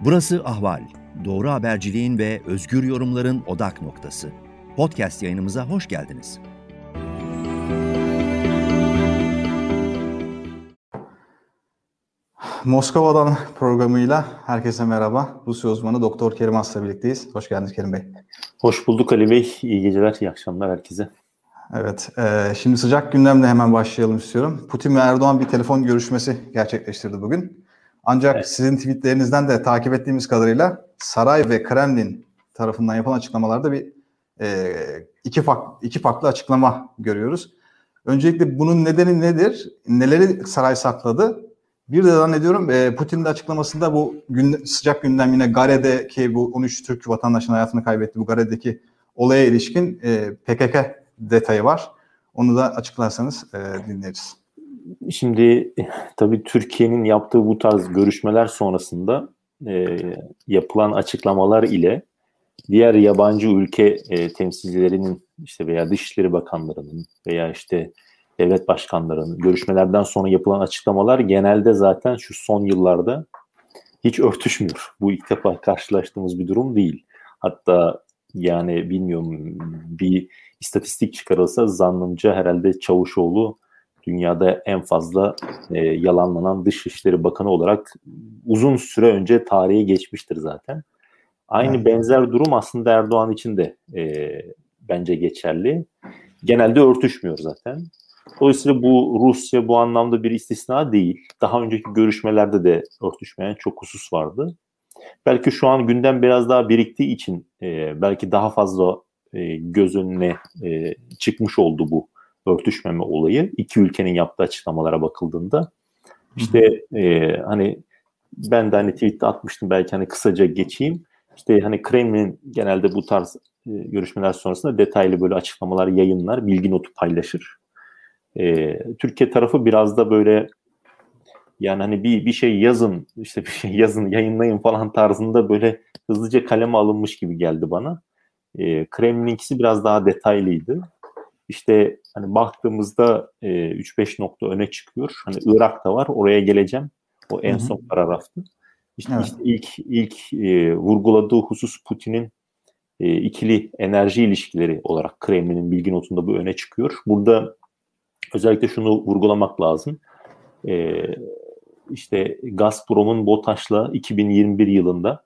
Burası Ahval. Doğru haberciliğin ve özgür yorumların odak noktası. Podcast yayınımıza hoş geldiniz. Moskova'dan programıyla herkese merhaba. Rusya uzmanı Doktor Kerim As'la birlikteyiz. Hoş geldiniz Kerim Bey. Hoş bulduk Ali Bey. İyi geceler, iyi akşamlar herkese. Evet, şimdi sıcak gündemle hemen başlayalım istiyorum. Putin ve Erdoğan bir telefon görüşmesi gerçekleştirdi bugün. Ancak evet, sizin tweetlerinizden de takip ettiğimiz kadarıyla saray ve Kremlin tarafından yapılan açıklamalarda iki farklı açıklama görüyoruz. Öncelikle bunun nedeni nedir? Neleri saray sakladı? Bir de zannediyorum Putin'in de açıklamasında bu sıcak gündem yine Gare'deki bu 13 Türk vatandaşının hayatını kaybetti. Bu Gare'deki olaya ilişkin PKK detayı var. Onu da açıklarsanız dinleriz. Şimdi tabii Türkiye'nin yaptığı bu tarz görüşmeler sonrasında yapılan açıklamalar ile diğer yabancı ülke temsilcilerinin işte veya Dışişleri Bakanlarının veya işte devlet başkanlarının görüşmelerden sonra yapılan açıklamalar genelde zaten şu son yıllarda hiç örtüşmüyor. Bu ilk defa karşılaştığımız bir durum değil. Hatta yani bilmiyorum, bir istatistik çıkarılsa zannımca herhalde Çavuşoğlu dünyada en fazla yalanlanan Dışişleri Bakanı olarak uzun süre önce tarihe geçmiştir zaten. Aynı benzer durum aslında Erdoğan için de bence geçerli. Genelde örtüşmüyor zaten. Dolayısıyla bu Rusya bu anlamda bir istisna değil. Daha önceki görüşmelerde de örtüşmeyen çok husus vardı. Belki şu an gündem biraz daha biriktiği için belki daha fazla göz önüne çıkmış oldu bu örtüşmeme olayı. İki ülkenin yaptığı açıklamalara bakıldığında. İşte hani ben de hani tweet'te atmıştım, belki hani kısaca geçeyim. İşte hani Kremlin genelde bu tarz görüşmeler sonrasında detaylı böyle açıklamalar yayınlar, bilgi notu paylaşır. Türkiye tarafı biraz da böyle yani hani bir şey yazın, işte bir şey yazın, yayınlayın falan tarzında böyle hızlıca kaleme alınmış gibi geldi bana. Kremlin'inkisi biraz daha detaylıydı. İşte hani baktığımızda 3-5 nokta öne çıkıyor. Hani Irak da var, oraya geleceğim. O en son paragraftı. İşte, evet, işte ilk vurguladığı husus Putin'in ikili enerji ilişkileri olarak Kremlin'in bilgi notunda bu öne çıkıyor. Burada özellikle şunu vurgulamak lazım. İşte Gazprom'un BOTAŞ'la 2021 yılında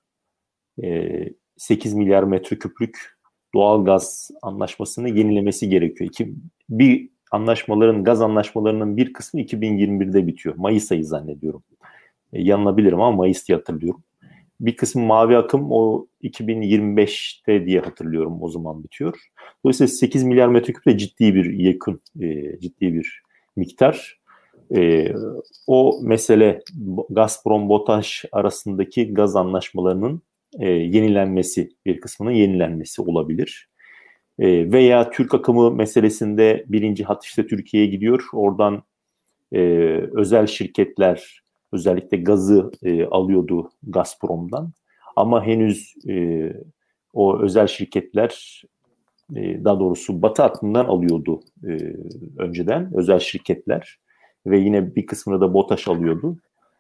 8 milyar metreküplük doğal gaz anlaşmasını yenilemesi gerekiyor. Bir anlaşmaların, gaz anlaşmalarının bir kısmı 2021'de bitiyor. Mayıs ayı zannediyorum. Yanılabilirim ama Mayıs diye hatırlıyorum. Bir kısmı mavi akım o 2025'te diye hatırlıyorum, o zaman bitiyor. Dolayısıyla 8 milyar metreküp de ciddi bir miktar. O mesele Gazprom-BOTAŞ arasındaki gaz anlaşmalarının yenilenmesi, bir kısmının yenilenmesi olabilir. Veya Türk akımı meselesinde birinci hat işte Türkiye'ye gidiyor. Oradan özel şirketler özellikle gazı alıyordu Gazprom'dan. Ama henüz o özel şirketler daha doğrusu Batı hattından alıyordu önceden özel şirketler ve yine bir kısmını da BOTAŞ alıyordu.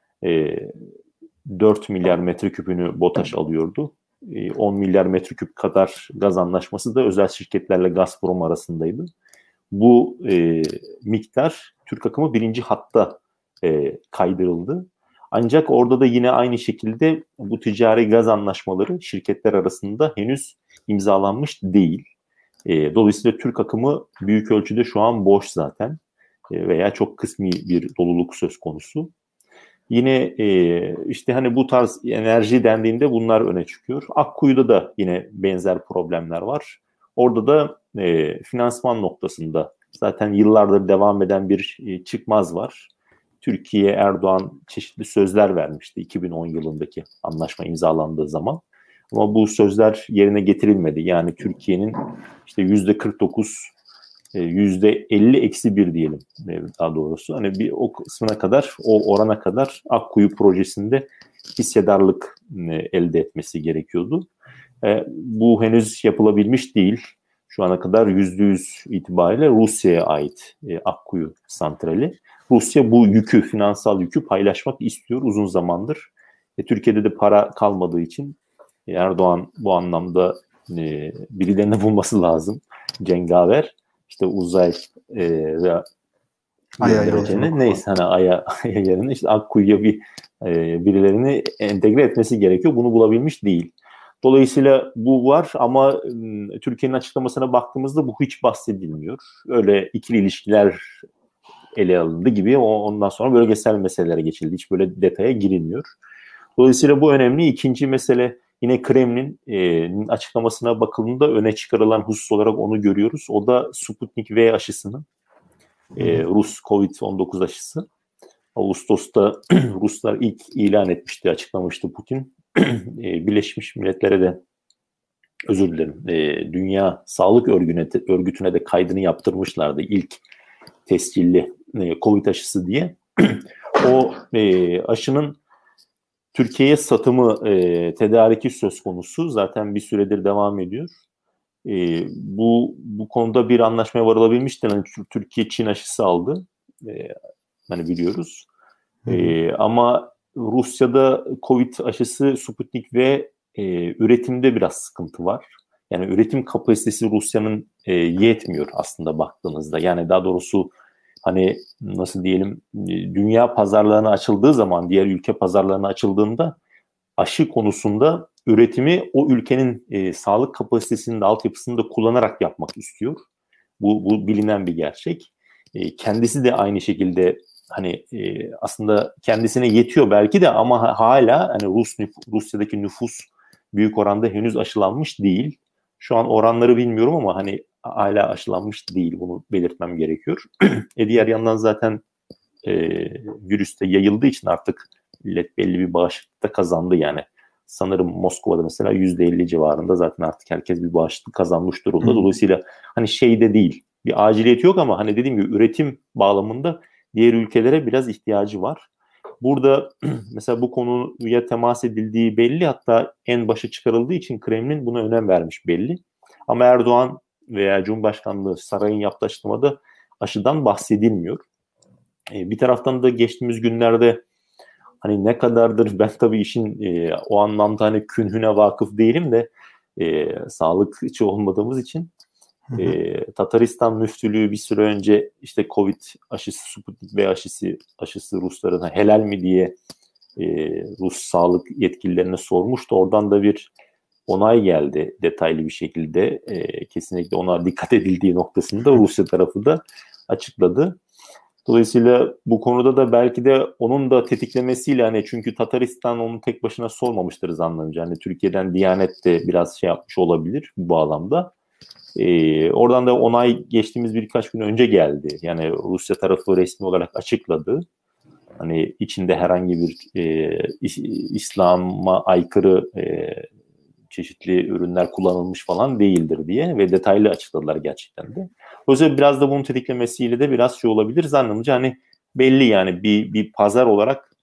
4 milyar metreküpünü BOTAŞ alıyordu. 10 milyar metreküp kadar gaz anlaşması da özel şirketlerle Gazprom arasındaydı. Bu miktar Türk akımı birinci hatta kaydırıldı. Ancak orada da yine aynı şekilde bu ticari gaz anlaşmaları şirketler arasında henüz imzalanmış değil. Dolayısıyla Türk akımı büyük ölçüde şu an boş zaten veya çok kısmi bir doluluk söz konusu. Yine işte hani bu tarz enerji dendiğinde bunlar öne çıkıyor. Akkuyu'da da yine benzer problemler var. Orada da finansman noktasında zaten yıllardır devam eden bir çıkmaz var. Türkiye, Erdoğan çeşitli sözler vermişti 2010 yılındaki anlaşma imzalandığı zaman. Ama bu sözler yerine getirilmedi. Yani Türkiye'nin işte %49, %50-1 diyelim daha doğrusu. Hani bir o kısmına kadar, o orana kadar Akkuyu projesinde hissedarlık elde etmesi gerekiyordu. Bu henüz yapılabilmiş değil. Şu ana kadar %100 itibariyle Rusya'ya ait Akkuyu santrali. Rusya bu yükü, finansal yükü paylaşmak istiyor uzun zamandır. Türkiye'de de para kalmadığı için Erdoğan bu anlamda birilerini bulması lazım. Cengaver, işte uzay ve Ay'a göndereceğini, neyse hani Ay'a yerine işte Akkuyu'ya birilerini entegre etmesi gerekiyor. Bunu bulabilmiş değil. Dolayısıyla bu var ama Türkiye'nin açıklamasına baktığımızda bu hiç bahsedilmiyor. Öyle ikili ilişkiler ele alındı gibi, ondan sonra bölgesel meselelere geçildi. Hiç böyle detaya girilmiyor. Dolayısıyla bu önemli. İkinci mesele yine Kremlin'in açıklamasına bakıldığında öne çıkarılan husus olarak onu görüyoruz. O da Sputnik V aşısının, Rus Covid-19 aşısı. Ağustos'ta Ruslar ilk ilan etmişti, açıklamıştı Putin. Birleşmiş Milletler'e de, özür dilerim, Dünya Sağlık Örgütü'ne de kaydını yaptırmışlardı ilk tescilli Covid aşısı diye. O aşının Türkiye'ye satımı, tedariki söz konusu. Zaten bir süredir devam ediyor. Bu konuda bir anlaşmaya varılabilmişti. Yani Türkiye Çin aşısı aldı. Hani biliyoruz. Ama Rusya'da Covid aşısı Sputnik ve üretimde biraz sıkıntı var. Yani üretim kapasitesi Rusya'nın yetmiyor aslında baktığınızda. Yani daha doğrusu hani nasıl diyelim, dünya pazarlarına açıldığı zaman, diğer ülke pazarlarına açıldığında aşı konusunda üretimi o ülkenin sağlık kapasitesinin de altyapısını da kullanarak yapmak istiyor. Bu bilinen bir gerçek. Kendisi de aynı şekilde hani aslında kendisine yetiyor belki de ama hala hani Rusya'daki nüfus büyük oranda henüz aşılanmış değil. Şu an oranları bilmiyorum ama hani hala aşılanmış değil. Bunu belirtmem gerekiyor. Diğer yandan zaten virüs de yayıldığı için artık millet belli bir bağışıklık da kazandı yani. Sanırım Moskova'da mesela %50 civarında zaten artık herkes bir bağışıklık kazanmış durumda. Dolayısıyla hani şeyde değil, bir aciliyeti yok ama hani dediğim gibi üretim bağlamında diğer ülkelere biraz ihtiyacı var. Burada mesela bu konuya temas edildiği belli, hatta en başa çıkarıldığı için Kremlin buna önem vermiş belli. Ama Erdoğan veya Cumhurbaşkanlığı sarayın yaptığı açıklamada aşıdan bahsedilmiyor. Bir taraftan da geçtiğimiz günlerde hani ne kadardır, ben tabii işin o anlamda hani künhüne vakıf değilim de sağlıkçı olmadığımız için Tataristan müftülüğü bir süre önce işte Covid aşısı, Sputnik V aşısı Rusların helal mi diye Rus sağlık yetkililerine sormuştu. Oradan da bir onay geldi detaylı bir şekilde. Kesinlikle ona dikkat edildiği noktasında Rusya tarafı da açıkladı. Dolayısıyla bu konuda da belki de onun da tetiklemesiyle, hani çünkü Tataristan onu tek başına sormamıştır zannımca. Hani Türkiye'den Diyanet de biraz şey yapmış olabilir bu bağlamda. Oradan da onay geçtiğimiz birkaç gün önce geldi. Yani Rusya tarafı resmi olarak açıkladı. Hani içinde herhangi bir İslam'a aykırı çeşitli ürünler kullanılmış falan değildir diye ve detaylı açıkladılar gerçekten de. Dolayısıyla biraz da bunun tetiklemesiyle de biraz şey olabilir zannımca, hani belli yani bir pazar olarak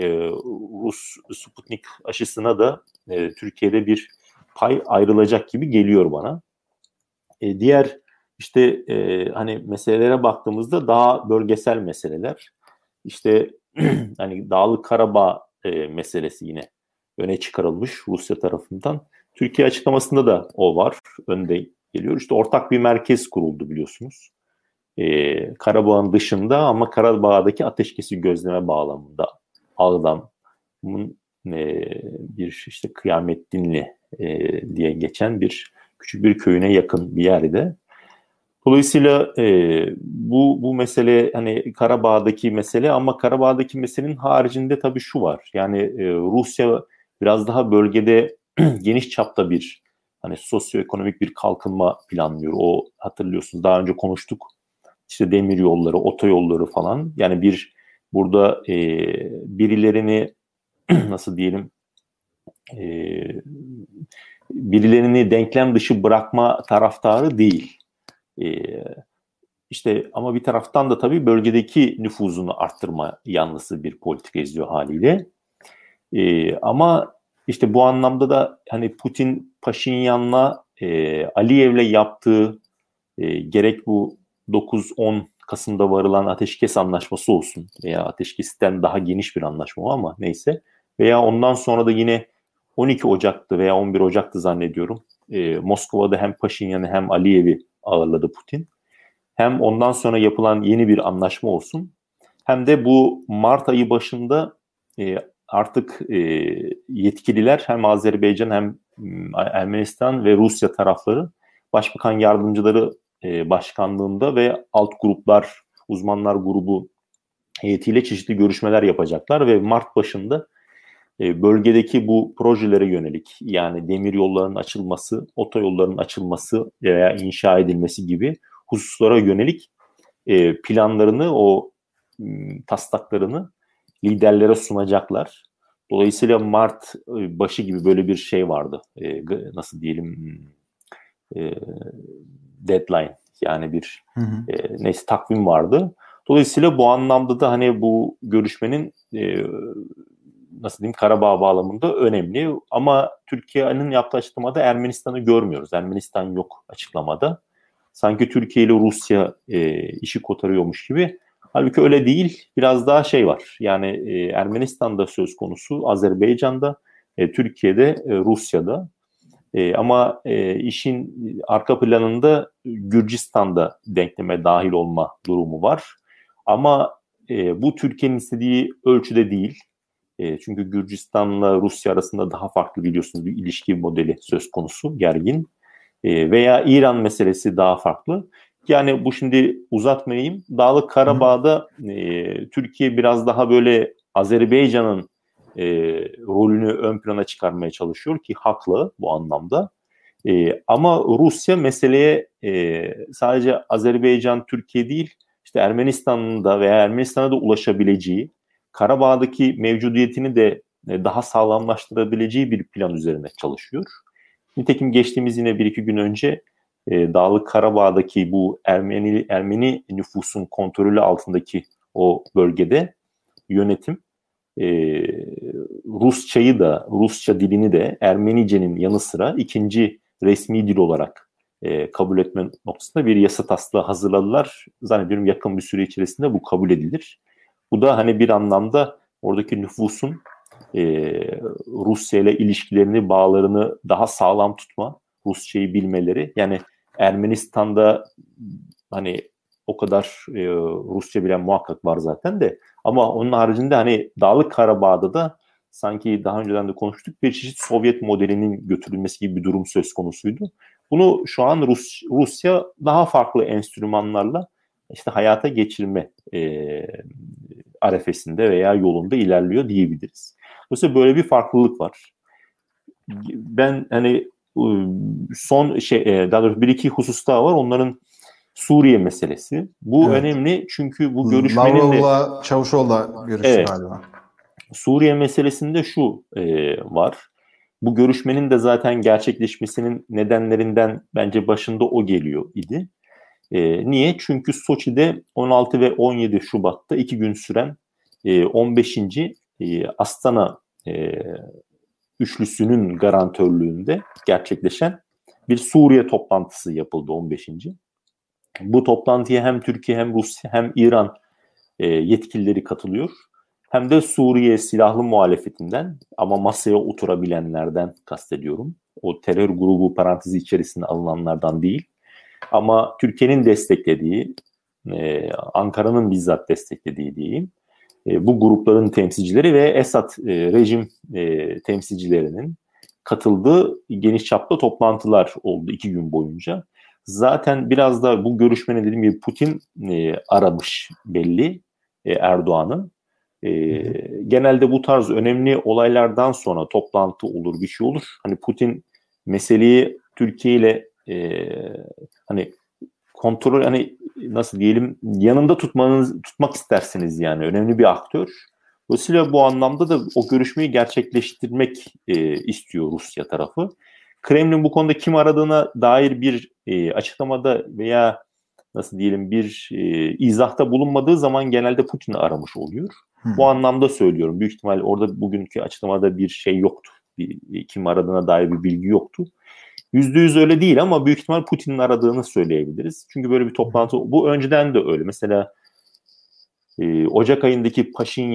Rus Sputnik aşısına da Türkiye'de bir pay ayrılacak gibi geliyor bana. Diğer işte hani meselelere baktığımızda daha bölgesel meseleler, işte hani Dağlık Karabağ meselesi yine öne çıkarılmış Rusya tarafından. Türkiye açıklamasında da o var, önde geliyor. İşte ortak bir merkez kuruldu biliyorsunuz. Karabağ'ın dışında ama Karabağ'daki ateşkesi gözleme bağlamında Ağdam'ın bir işte Kıyamettinli diye geçen küçük bir köyüne yakın bir yerde. Dolayısıyla bu mesele hani Karabağ'daki mesele, ama Karabağ'daki meselenin haricinde tabii şu var. Yani Rusya biraz daha bölgede geniş çapta bir hani sosyoekonomik bir kalkınma planlıyor. O, hatırlıyorsunuz, daha önce konuştuk. İşte demir yolları, otoyolları falan. Yani burada birilerini nasıl diyelim, birilerini denklem dışı bırakma taraftarı değil. İşte ama bir taraftan da tabii bölgedeki nüfuzunu arttırma yanlısı bir politika izliyor haliyle. Ama işte bu anlamda da hani Putin, Paşinyan'la Aliyev'le yaptığı gerek bu 9-10 Kasım'da varılan ateşkes anlaşması olsun veya ateşkesten daha geniş bir anlaşma ama neyse, Veya ondan sonra da yine 12 Ocak'tı veya 11 Ocak'tı zannediyorum. Moskova'da hem Paşinyan'ı hem Aliyev'i ağırladı Putin. Hem ondan sonra yapılan yeni bir anlaşma olsun, hem de bu Mart ayı başında artık yetkililer hem Azerbaycan hem Ermenistan ve Rusya tarafları başbakan yardımcıları başkanlığında ve alt gruplar, uzmanlar grubu heyetiyle çeşitli görüşmeler yapacaklar ve Mart başında bölgedeki bu projelere yönelik, yani demir yollarının açılması, otoyolların açılması veya inşa edilmesi gibi hususlara yönelik planlarını, o taslaklarını liderlere sunacaklar. Dolayısıyla Mart başı gibi böyle bir şey vardı. Nasıl diyelim, deadline, yani bir neyse takvim vardı. Dolayısıyla bu anlamda da hani bu görüşmenin nasıl diyeyim, Karabağ bağlamında önemli. Ama Türkiye'nin yaptığı açıklamada Ermenistan'ı görmüyoruz. Ermenistan yok açıklamada. Sanki Türkiye ile Rusya işi kotarıyormuş gibi. Halbuki öyle değil. Biraz daha şey var. Yani Ermenistan'da söz konusu, Azerbaycan'da, Türkiye'de, Rusya'da. Ama işin arka planında Gürcistan'da denkleme dahil olma durumu var. Ama bu Türkiye'nin istediği ölçüde değil. Çünkü Gürcistan'la Rusya arasında daha farklı, biliyorsunuz, bir ilişki modeli söz konusu, gergin. Veya İran meselesi daha farklı. Yani bu, şimdi uzatmayayım. Dağlık Karabağ'da Türkiye biraz daha böyle Azerbaycan'ın rolünü ön plana çıkarmaya çalışıyor ki haklı bu anlamda. Ama Rusya meseleye sadece Azerbaycan, Türkiye değil, işte Ermenistan'ın da veya Ermenistan'a da ulaşabileceği, Karabağ'daki mevcudiyetini de daha sağlamlaştırabileceği bir plan üzerine çalışıyor. Nitekim geçtiğimiz yine 1-2 gün önce Dağlık Karabağ'daki bu Ermeni nüfusun kontrolü altındaki o bölgede yönetim Rusçayı da, Rusça dilini de Ermenice'nin yanı sıra ikinci resmi dil olarak kabul etme noktasında bir yasa taslağı hazırladılar. Zannediyorum yakın bir süre içerisinde bu kabul edilir. Bu da hani bir anlamda oradaki nüfusun Rusya ile ilişkilerini, bağlarını daha sağlam tutma, Rusçayı bilmeleri. Yani Ermenistan'da hani o kadar Rusça bilen muhakkak var zaten de, ama onun haricinde hani Dağlık Karabağ'da da sanki daha önceden de konuştuk, bir çeşit Sovyet modelinin götürülmesi gibi bir durum söz konusuydu. Bunu şu an Rusya daha farklı enstrümanlarla işte hayata geçirme arefesinde veya yolunda ilerliyor diyebiliriz. Dolayısıyla böyle bir farklılık var. Ben hani son daha doğrusu bir iki husus daha var. Onların Suriye meselesi. Bu önemli çünkü bu görüşmenin Lavrov'la Çavuşoğlu'la görüştü galiba. Suriye meselesinde şu var. Bu görüşmenin de zaten gerçekleşmesinin nedenlerinden bence başında o geliyor idi. Niye? Çünkü Soçi'de 16 ve 17 Şubat'ta 2 gün süren 15. Astana üçlüsünün garantörlüğünde gerçekleşen bir Suriye toplantısı yapıldı 15. Bu toplantıya hem Türkiye hem Rusya hem İran yetkilileri katılıyor. Hem de Suriye silahlı muhalefetinden, ama masaya oturabilenlerden kastediyorum. O terör grubu parantezi içerisinde alınanlardan değil. Ama Türkiye'nin desteklediği, Ankara'nın bizzat desteklediği diyeyim, bu grupların temsilcileri ve Esad rejim temsilcilerinin katıldığı geniş çaplı toplantılar oldu 2 gün boyunca. Zaten biraz da bu görüşmenin, dediğim gibi, Putin aramış belli Erdoğan'ın. Genelde bu tarz önemli olaylardan sonra toplantı olur, bir şey olur. Hani Putin meseleyi Türkiye ile hani kontrol, hani nasıl diyelim, yanında tutmak istersiniz, yani önemli bir aktör. Dolayısıyla bu anlamda da o görüşmeyi gerçekleştirmek istiyor Rusya tarafı. Kremlin bu konuda kim aradığına dair bir açıklamada veya nasıl diyelim bir izahta bulunmadığı zaman genelde Putin'i aramış oluyor. Bu anlamda söylüyorum. Büyük ihtimal orada bugünkü açıklamada bir şey yoktu. Kim aradığına dair bir bilgi yoktu. %100 öyle değil ama büyük ihtimal Putin'in aradığını söyleyebiliriz. Çünkü böyle bir toplantı, bu önceden de öyle. Mesela Ocak ayındaki Paşinyan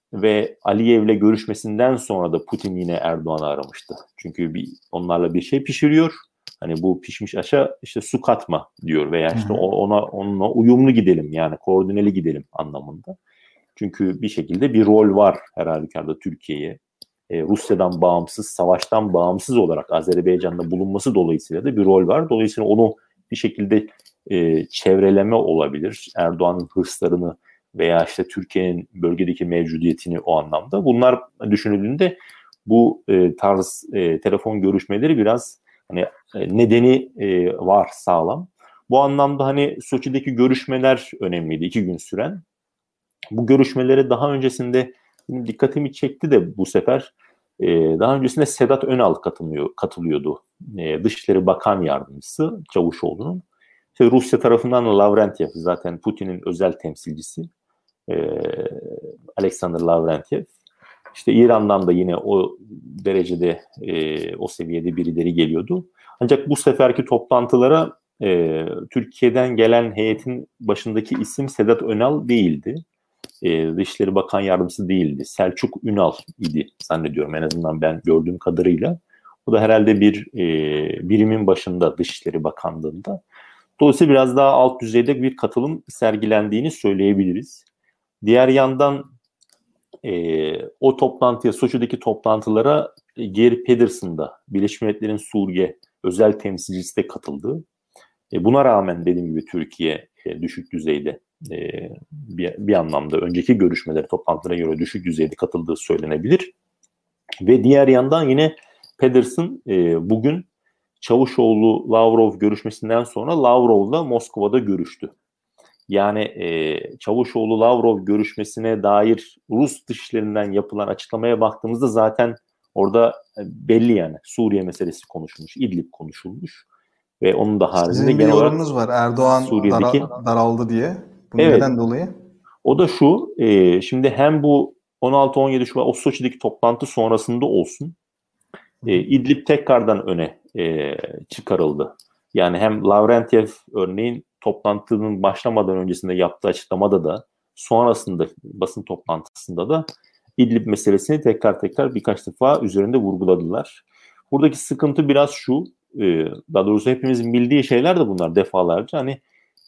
ve Aliyev'le görüşmesinden sonra da Putin yine Erdoğan'ı aramıştı. Çünkü onlarla bir şey pişiriyor. Hani bu pişmiş aşa işte su katma diyor veya işte onunla uyumlu gidelim, yani koordineli gidelim anlamında. Çünkü bir şekilde bir rol var her halükarda Türkiye'ye. Rusya'dan bağımsız, savaştan bağımsız olarak Azerbaycan'da bulunması dolayısıyla da bir rol var. Dolayısıyla onu bir şekilde çevreleme olabilir. Erdoğan'ın hırslarını veya işte Türkiye'nin bölgedeki mevcudiyetini o anlamda. Bunlar düşünüldüğünde bu tarz telefon görüşmeleri biraz hani nedeni var, sağlam. Bu anlamda hani Soçi'deki görüşmeler önemliydi, 2 gün süren. Bu görüşmelere daha öncesinde dikkatimi çekti de bu sefer daha öncesinde Sedat Önal katılıyordu. Dışişleri Bakan Yardımcısı Çavuşoğlu'nun. İşte Rusya tarafından Lavrentiev, zaten Putin'in özel temsilcisi Alexander Lavrentiev. İşte İran'dan da yine o derecede, o seviyede birileri geliyordu. Ancak bu seferki toplantılara Türkiye'den gelen heyetin başındaki isim Sedat Önal değildi. Dışişleri Bakan Yardımcısı değildi. Selçuk Ünal idi zannediyorum, en azından ben gördüğüm kadarıyla. O da herhalde bir birimin başında Dışişleri Bakanlığı'nda. Dolayısıyla biraz daha alt düzeyde bir katılım sergilendiğini söyleyebiliriz. Diğer yandan o toplantıya, Soçi'deki toplantılara Geir Pedersen da, Birleşmiş Milletler'in Suriye özel temsilcisi de katıldı. Buna rağmen dediğim gibi Türkiye düşük düzeyde, bir anlamda önceki görüşmeleri, toplantılara göre düşük düzeyde katıldığı söylenebilir. Ve diğer yandan yine Pedersen bugün Çavuşoğlu-Lavrov görüşmesinden sonra Lavrov'la Moskova'da görüştü. Yani Çavuşoğlu-Lavrov görüşmesine dair Rus dışişlerinden yapılan açıklamaya baktığımızda zaten orada belli, yani Suriye meselesi konuşulmuş, İdlib konuşulmuş ve onun da haricinde sizin bir genel olarak yorumunuz var, Erdoğan Suriye'deki daraldı diye. Bu evet, neden dolayı? O da şu, şimdi hem bu 16-17 Şubat o Soçi'deki toplantı sonrasında olsun, İdlib tekrardan öne çıkarıldı. Yani hem Lavrentiev örneğin toplantının başlamadan öncesinde yaptığı açıklamada da, sonrasında basın toplantısında da İdlib meselesini tekrar birkaç defa üzerinde vurguladılar. Buradaki sıkıntı biraz şu, daha doğrusu hepimizin bildiği şeyler de bunlar defalarca, hani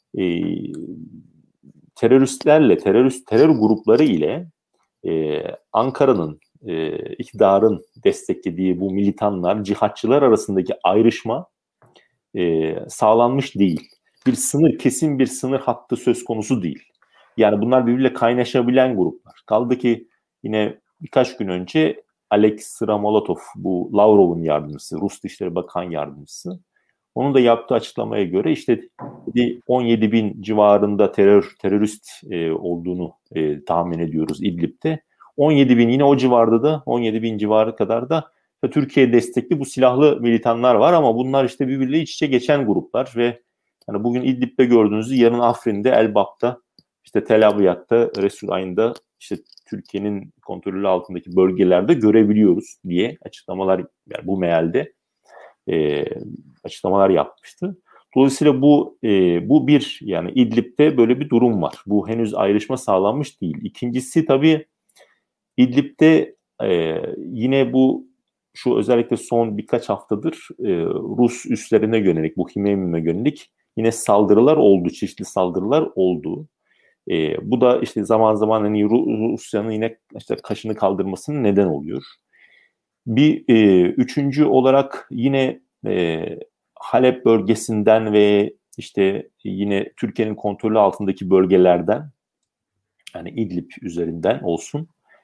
teröristlerle, terör grupları ile Ankara'nın, iktidarın desteklediği bu militanlar, cihatçılar arasındaki ayrışma sağlanmış değil. Kesin bir sınır hattı söz konusu değil. Yani bunlar birbiriyle kaynaşabilen gruplar. Kaldı ki yine birkaç gün önce Alexey Molotov, bu Lavrov'un yardımcısı, Rus Dışişleri Bakan Yardımcısı, onun da yaptığı açıklamaya göre işte 17 bin civarında terörist olduğunu tahmin ediyoruz İdlib'de. 17 bin, yine o civarda da 17 bin civarı kadar da Türkiye destekli bu silahlı militanlar var, ama bunlar işte birbiriyle iç içe geçen gruplar ve yani bugün İdlib'de gördüğünüzü yarın Afrin'de, Elbap'ta, işte Tel Abyad'da, Resul Ayn'da, işte Türkiye'nin kontrolü altındaki bölgelerde görebiliyoruz diye açıklamalar, yani bu mealde açıklamalar yapmıştı. Dolayısıyla bu bir, yani İdlib'de böyle bir durum var. Bu henüz ayrışma sağlanmış değil. İkincisi tabii İdlib'de yine şu özellikle son birkaç haftadır Rus üslerine yönelik, bu Himeymi'ne yönelik yine saldırılar oldu, çeşitli saldırılar oldu. Bu da işte zaman zaman hani Rusya'nın yine işte kaşını kaldırmasının neden oluyor. Bir üçüncü olarak yine Halep bölgesinden ve işte yine Türkiye'nin kontrolü altındaki bölgelerden, yani İdlib üzerinden olsun,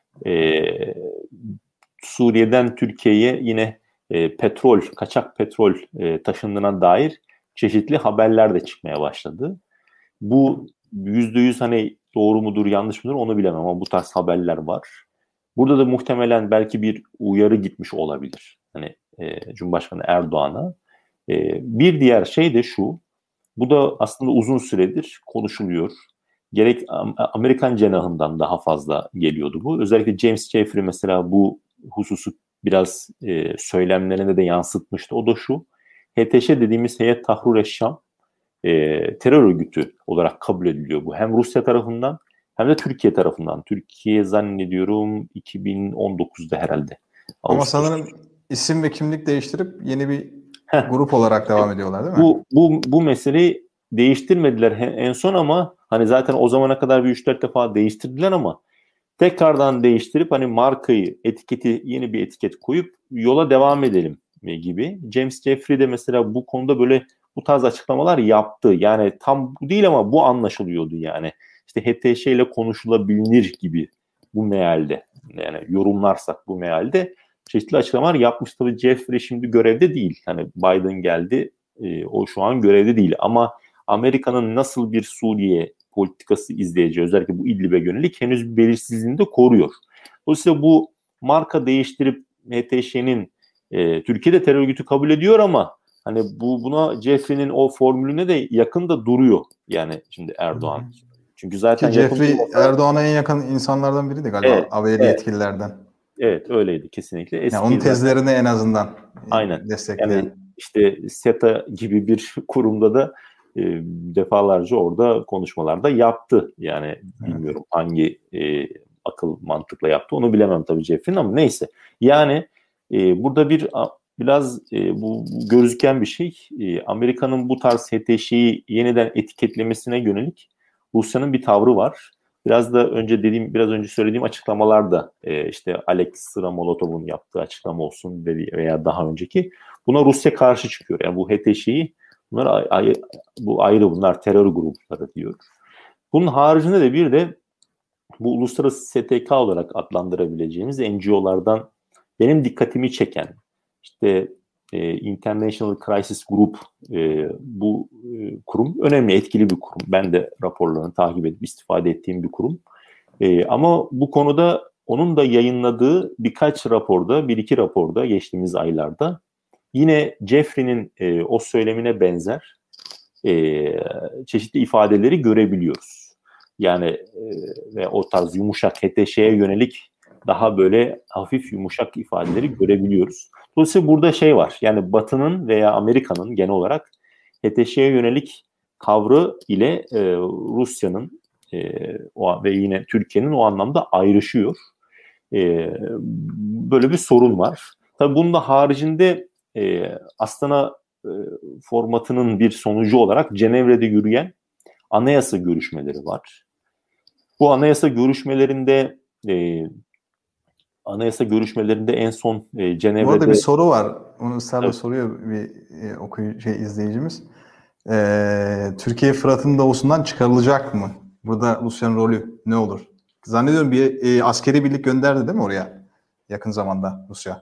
Suriye'den Türkiye'ye yine kaçak petrol taşındığına dair çeşitli haberler de çıkmaya başladı. Bu %100 hani doğru mudur, yanlış mıdır onu bilemem, ama bu tarz haberler var. Burada da muhtemelen belki bir uyarı gitmiş olabilir. Hani Cumhurbaşkanı Erdoğan'a. Bir diğer şey de şu, bu da aslında uzun süredir konuşuluyor. Gerek Amerikan cenahından daha fazla geliyordu bu. Özellikle James Jeffrey mesela bu hususu biraz söylemlerine de yansıtmıştı. O da şu, HTŞ dediğimiz Heyet Tahrir Eşşam terör örgütü olarak kabul ediliyor bu. Hem Rusya tarafından hem de Türkiye tarafından. Türkiye zannediyorum 2019'da herhalde. Ama Ağustos. sanırım isim ve kimlik değiştirip yeni bir Heh. grup olarak devam ediyorlar değil mi? Bu meseleyi değiştirmediler en son ama hani zaten o zamana kadar bir 3-4 defa değiştirdiler ama tekrardan değiştirip hani markayı, etiketi, yeni bir etiket koyup yola devam edelim gibi. James Jeffrey de mesela bu konuda böyle bu tarz açıklamalar yaptı. Yani tam bu değil ama bu anlaşılıyordu yani. İşte HTŞ ile konuşulabilir gibi bu mealde. Yani yorumlarsak bu mealde çeşitli açıklamalar yapmış. Tabii Jeffrey şimdi görevde değil. Hani Biden geldi, o şu an görevde değil. Ama Amerika'nın nasıl bir Suriye politikası izleyeceği, özellikle bu İdlib'e yönelik henüz bir belirsizliğini de koruyor. Dolayısıyla bu marka değiştirip HTŞ'nin Türkiye'de terör örgütü kabul ediyor ama hani buna Jeffrey'nin o formülüne de yakın da duruyor. Yani şimdi Erdoğan. Çünkü zaten Ki Jeffrey Erdoğan'a en yakın insanlardan biriydi galiba, evet, ABD yetkililerden. Evet, öyleydi kesinlikle. Yani onun tezlerini en azından aynen destekleyen. Yani işte SETA gibi bir kurumda da defalarca orada konuşmalarda yaptı. Yani bilmiyorum hangi akıl mantıkla yaptı onu bilemem tabii Jeffrey'in ama neyse. Yani burada biraz bu gözüken bir şey. Amerika'nın bu tarz HTŞ'yi yeniden etiketlemesine yönelik Rusya'nın bir tavrı var. Biraz önce söylediğim açıklamalarda işte Aleksandr Molotov'un yaptığı açıklama olsun veya daha önceki buna Rusya karşı çıkıyor. Yani bu HTŞ'yi bunlar terör grupları diyor. Bunun haricinde de bir de bu uluslararası STK olarak adlandırabileceğimiz NGO'lardan benim dikkatimi çeken işte International Crisis Group bu kurum önemli, etkili bir kurum. Ben de raporlarını takip edip istifade ettiğim bir kurum. Ama bu konuda onun da yayınladığı bir iki raporda geçtiğimiz aylarda yine Jeffrey'nin o söylemine benzer çeşitli ifadeleri görebiliyoruz. Yani ve o tarz yumuşak HTŞ'ye yönelik daha böyle hafif yumuşak ifadeleri görebiliyoruz. Dolayısıyla burada şey var. Yani Batı'nın veya Amerika'nın genel olarak HTŞ'ye yönelik tavrı ile Rusya'nın ve yine Türkiye'nin o anlamda ayrışıyor. Böyle bir sorun var. Tabii bunun da haricinde Astana formatının bir sonucu olarak Cenevre'de yürüyen anayasa görüşmeleri var. Bu anayasa görüşmelerinde en son Cenevre'de... Bu arada bir soru var. Onu ısrarla soruyor bir izleyicimiz. Türkiye Fırat'ın doğusundan çıkarılacak mı? Burada Rusya'nın rolü ne olur? Zannediyorum bir askeri birlik gönderdi değil mi oraya? Yakın zamanda Rusya.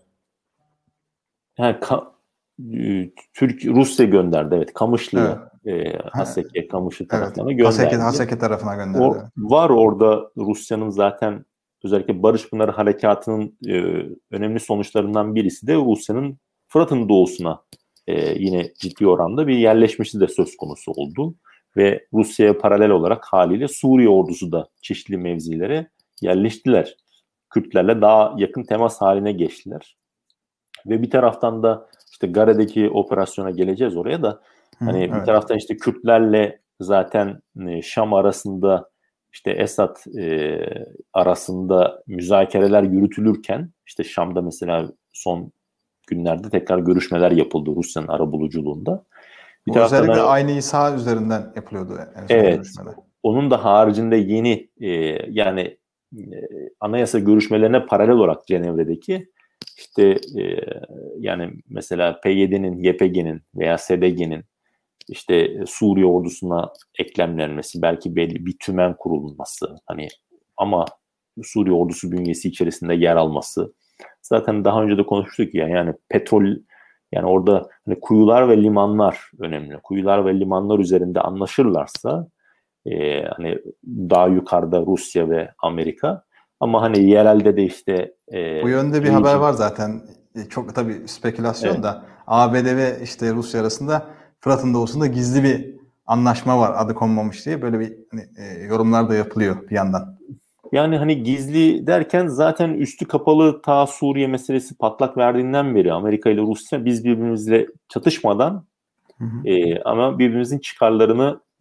Rusya gönderdi, evet. Kamışlı'ya, Haseki, Kamışlı taraflarına gönderdi. Haseki tarafına gönderdi. Var orada Rusya'nın zaten özellikle Barış Pınarı Harekatı'nın önemli sonuçlarından birisi de Rusya'nın Fırat'ın doğusuna yine ciddi oranda bir yerleşmesi de söz konusu oldu. Ve Rusya'ya paralel olarak haliyle Suriye ordusu da çeşitli mevzilere yerleştiler. Kürtlerle daha yakın temas haline geçtiler. Ve bir taraftan da işte Gare'deki operasyona geleceğiz oraya da. Hani bir taraftan işte Kürtlerle zaten Şam arasında işte Esad arasında müzakereler yürütülürken işte Şam'da mesela son günlerde tekrar görüşmeler yapıldı Rusya'nın arabuluculuğunda. Bu özellikle aynı İsa üzerinden yapılıyordu. Evet. Görüşmeler. Onun da haricinde yeni yani anayasa görüşmelerine paralel olarak Cenevre'deki işte yani mesela PYD'nin, YPG'nin veya SDG'nin işte Suriye ordusuna eklemlenmesi, belki belli bir tümen kurulması, hani ama Suriye ordusu bünyesi içerisinde yer alması. Zaten daha önce de konuştuk ya, yani petrol, yani orada hani kuyular ve limanlar önemli. Kuyular ve limanlar üzerinde anlaşırlarsa hani daha yukarıda Rusya ve Amerika, ama hani yerelde de işte bu yönde bir haber var zaten. Çok tabii spekülasyon da ABD ve işte Rusya arasında Fırat'ın doğusunda gizli bir anlaşma var, adı konmamış diye böyle bir yorumlar da yapılıyor bir yandan. Yani hani gizli derken zaten üstü kapalı, ta Suriye meselesi patlak verdiğinden beri Amerika ile Rusya biz birbirimizle çatışmadan ama birbirimizin çıkarlarını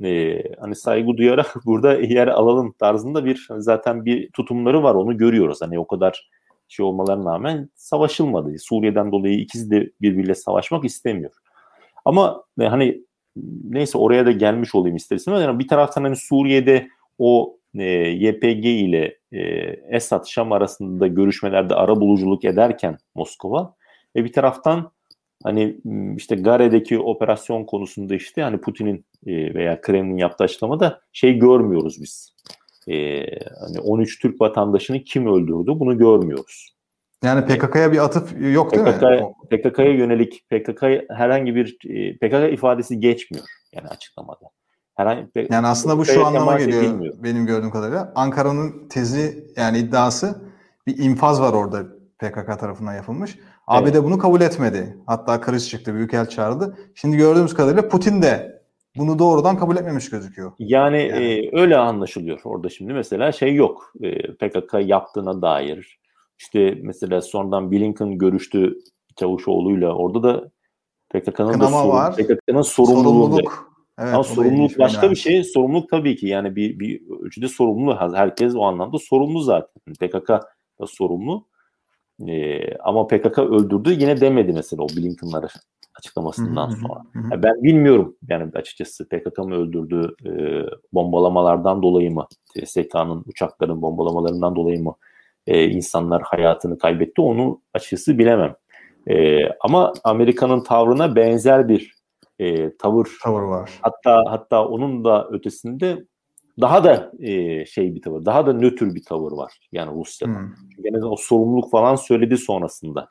hani saygı duyarak burada yer alalım tarzında bir zaten bir tutumları var, onu görüyoruz. Hani o kadar şey olmalarına rağmen savaşılmadı. Suriye'den dolayı ikisi de birbiriyle savaşmak istemiyor. Ama hani neyse oraya da gelmiş olayım istersen. Yani bir taraftan hani Suriye'de o YPG ile Esad Şam arasında görüşmelerde arabuluculuk ederken Moskova ve bir taraftan hani işte Gare'deki operasyon konusunda işte hani Putin'in veya Kremlin yaptığı açıklamada şey görmüyoruz biz. Hani 13 Türk vatandaşını kim öldürdü bunu görmüyoruz. Yani PKK'ya bir atıf yok değil mi? PKK'ya yönelik herhangi bir PKK ifadesi geçmiyor yani açıklamada. Yani aslında bu şu anlama geliyor edilmiyor. benim gördüğüm kadarıyla. Ankara'nın tezi yani iddiası bir infaz var orada PKK tarafından yapılmış. ABD Evet. bunu kabul etmedi. Hatta kriz çıktı, büyükelçi çağırdı. Şimdi gördüğümüz kadarıyla Putin de bunu doğrudan kabul etmemiş gözüküyor. Yani öyle anlaşılıyor orada şimdi. Mesela şey yok. PKK yaptığına dair. İşte mesela sonradan Blinken görüştü Çavuşoğlu'yla. Orada da PKK'nın sorumluluk. Evet, ama sorumluluk başka bir şey. Sorumluluk tabii ki. Yani bir ölçüde sorumlu. Herkes o anlamda sorumlu zaten. PKK da sorumlu. Ama PKK öldürdü yine demedi mesela o Blinken'ları açıklamasından sonra. Yani ben bilmiyorum yani açıkçası PKK mı öldürdü, bombalamalardan dolayı mı, TSK'nın uçakların bombalamalarından dolayı mı insanlar hayatını kaybetti, onu açıkçası bilemem. Ama Amerika'nın tavrına benzer bir tavır var. Hatta onun da ötesinde daha da şey bir tavır, daha da nötr bir tavır var yani Rusya'dan. Çünkü en azından o sorumluluk falan söyledi sonrasında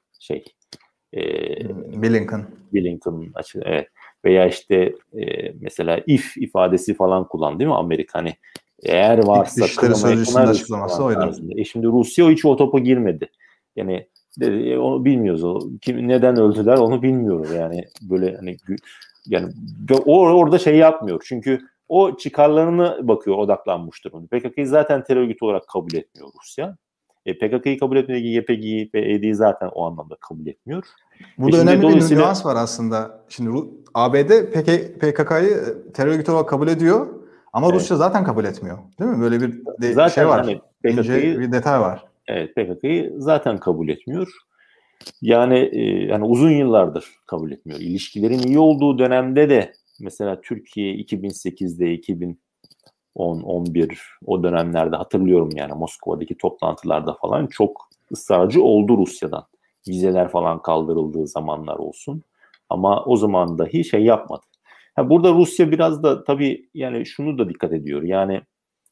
Blinken evet. Veya işte mesela if ifadesi falan kullandı değil mi Amerika, hani eğer varsa Dışişleri Sözcüsü'nün açıklaması oydu. Şimdi Rusya hiç o topa girmedi. Yani onu bilmiyoruz. Neden öldüler onu bilmiyoruz yani böyle hani yani orada şey yapmıyor. Çünkü o çıkarlarına bakıyor, odaklanmıştır onu. PKK'yı zaten terör örgütü olarak kabul etmiyor Rusya. PKK'yı kabul etmediği YPG'yi ve ED'yi zaten o anlamda kabul etmiyor. Burada önemli bir nüans var aslında. Şimdi ABD PKK'yı terör örgütü olarak kabul ediyor ama evet. Rusya zaten kabul etmiyor. Değil mi? Böyle bir şey var. Hani İnce bir detay var. Evet, PKK'yı zaten kabul etmiyor. Yani uzun yıllardır kabul etmiyor. İlişkilerin iyi olduğu dönemde de mesela Türkiye 2008'de 2010-11 o dönemlerde hatırlıyorum yani Moskova'daki toplantılarda falan çok ısrarcı oldu Rusya'dan. Vizeler falan kaldırıldığı zamanlar olsun. Ama o zaman dahi şey yapmadı. Burada Rusya biraz da tabii yani şunu da dikkat ediyor. Yani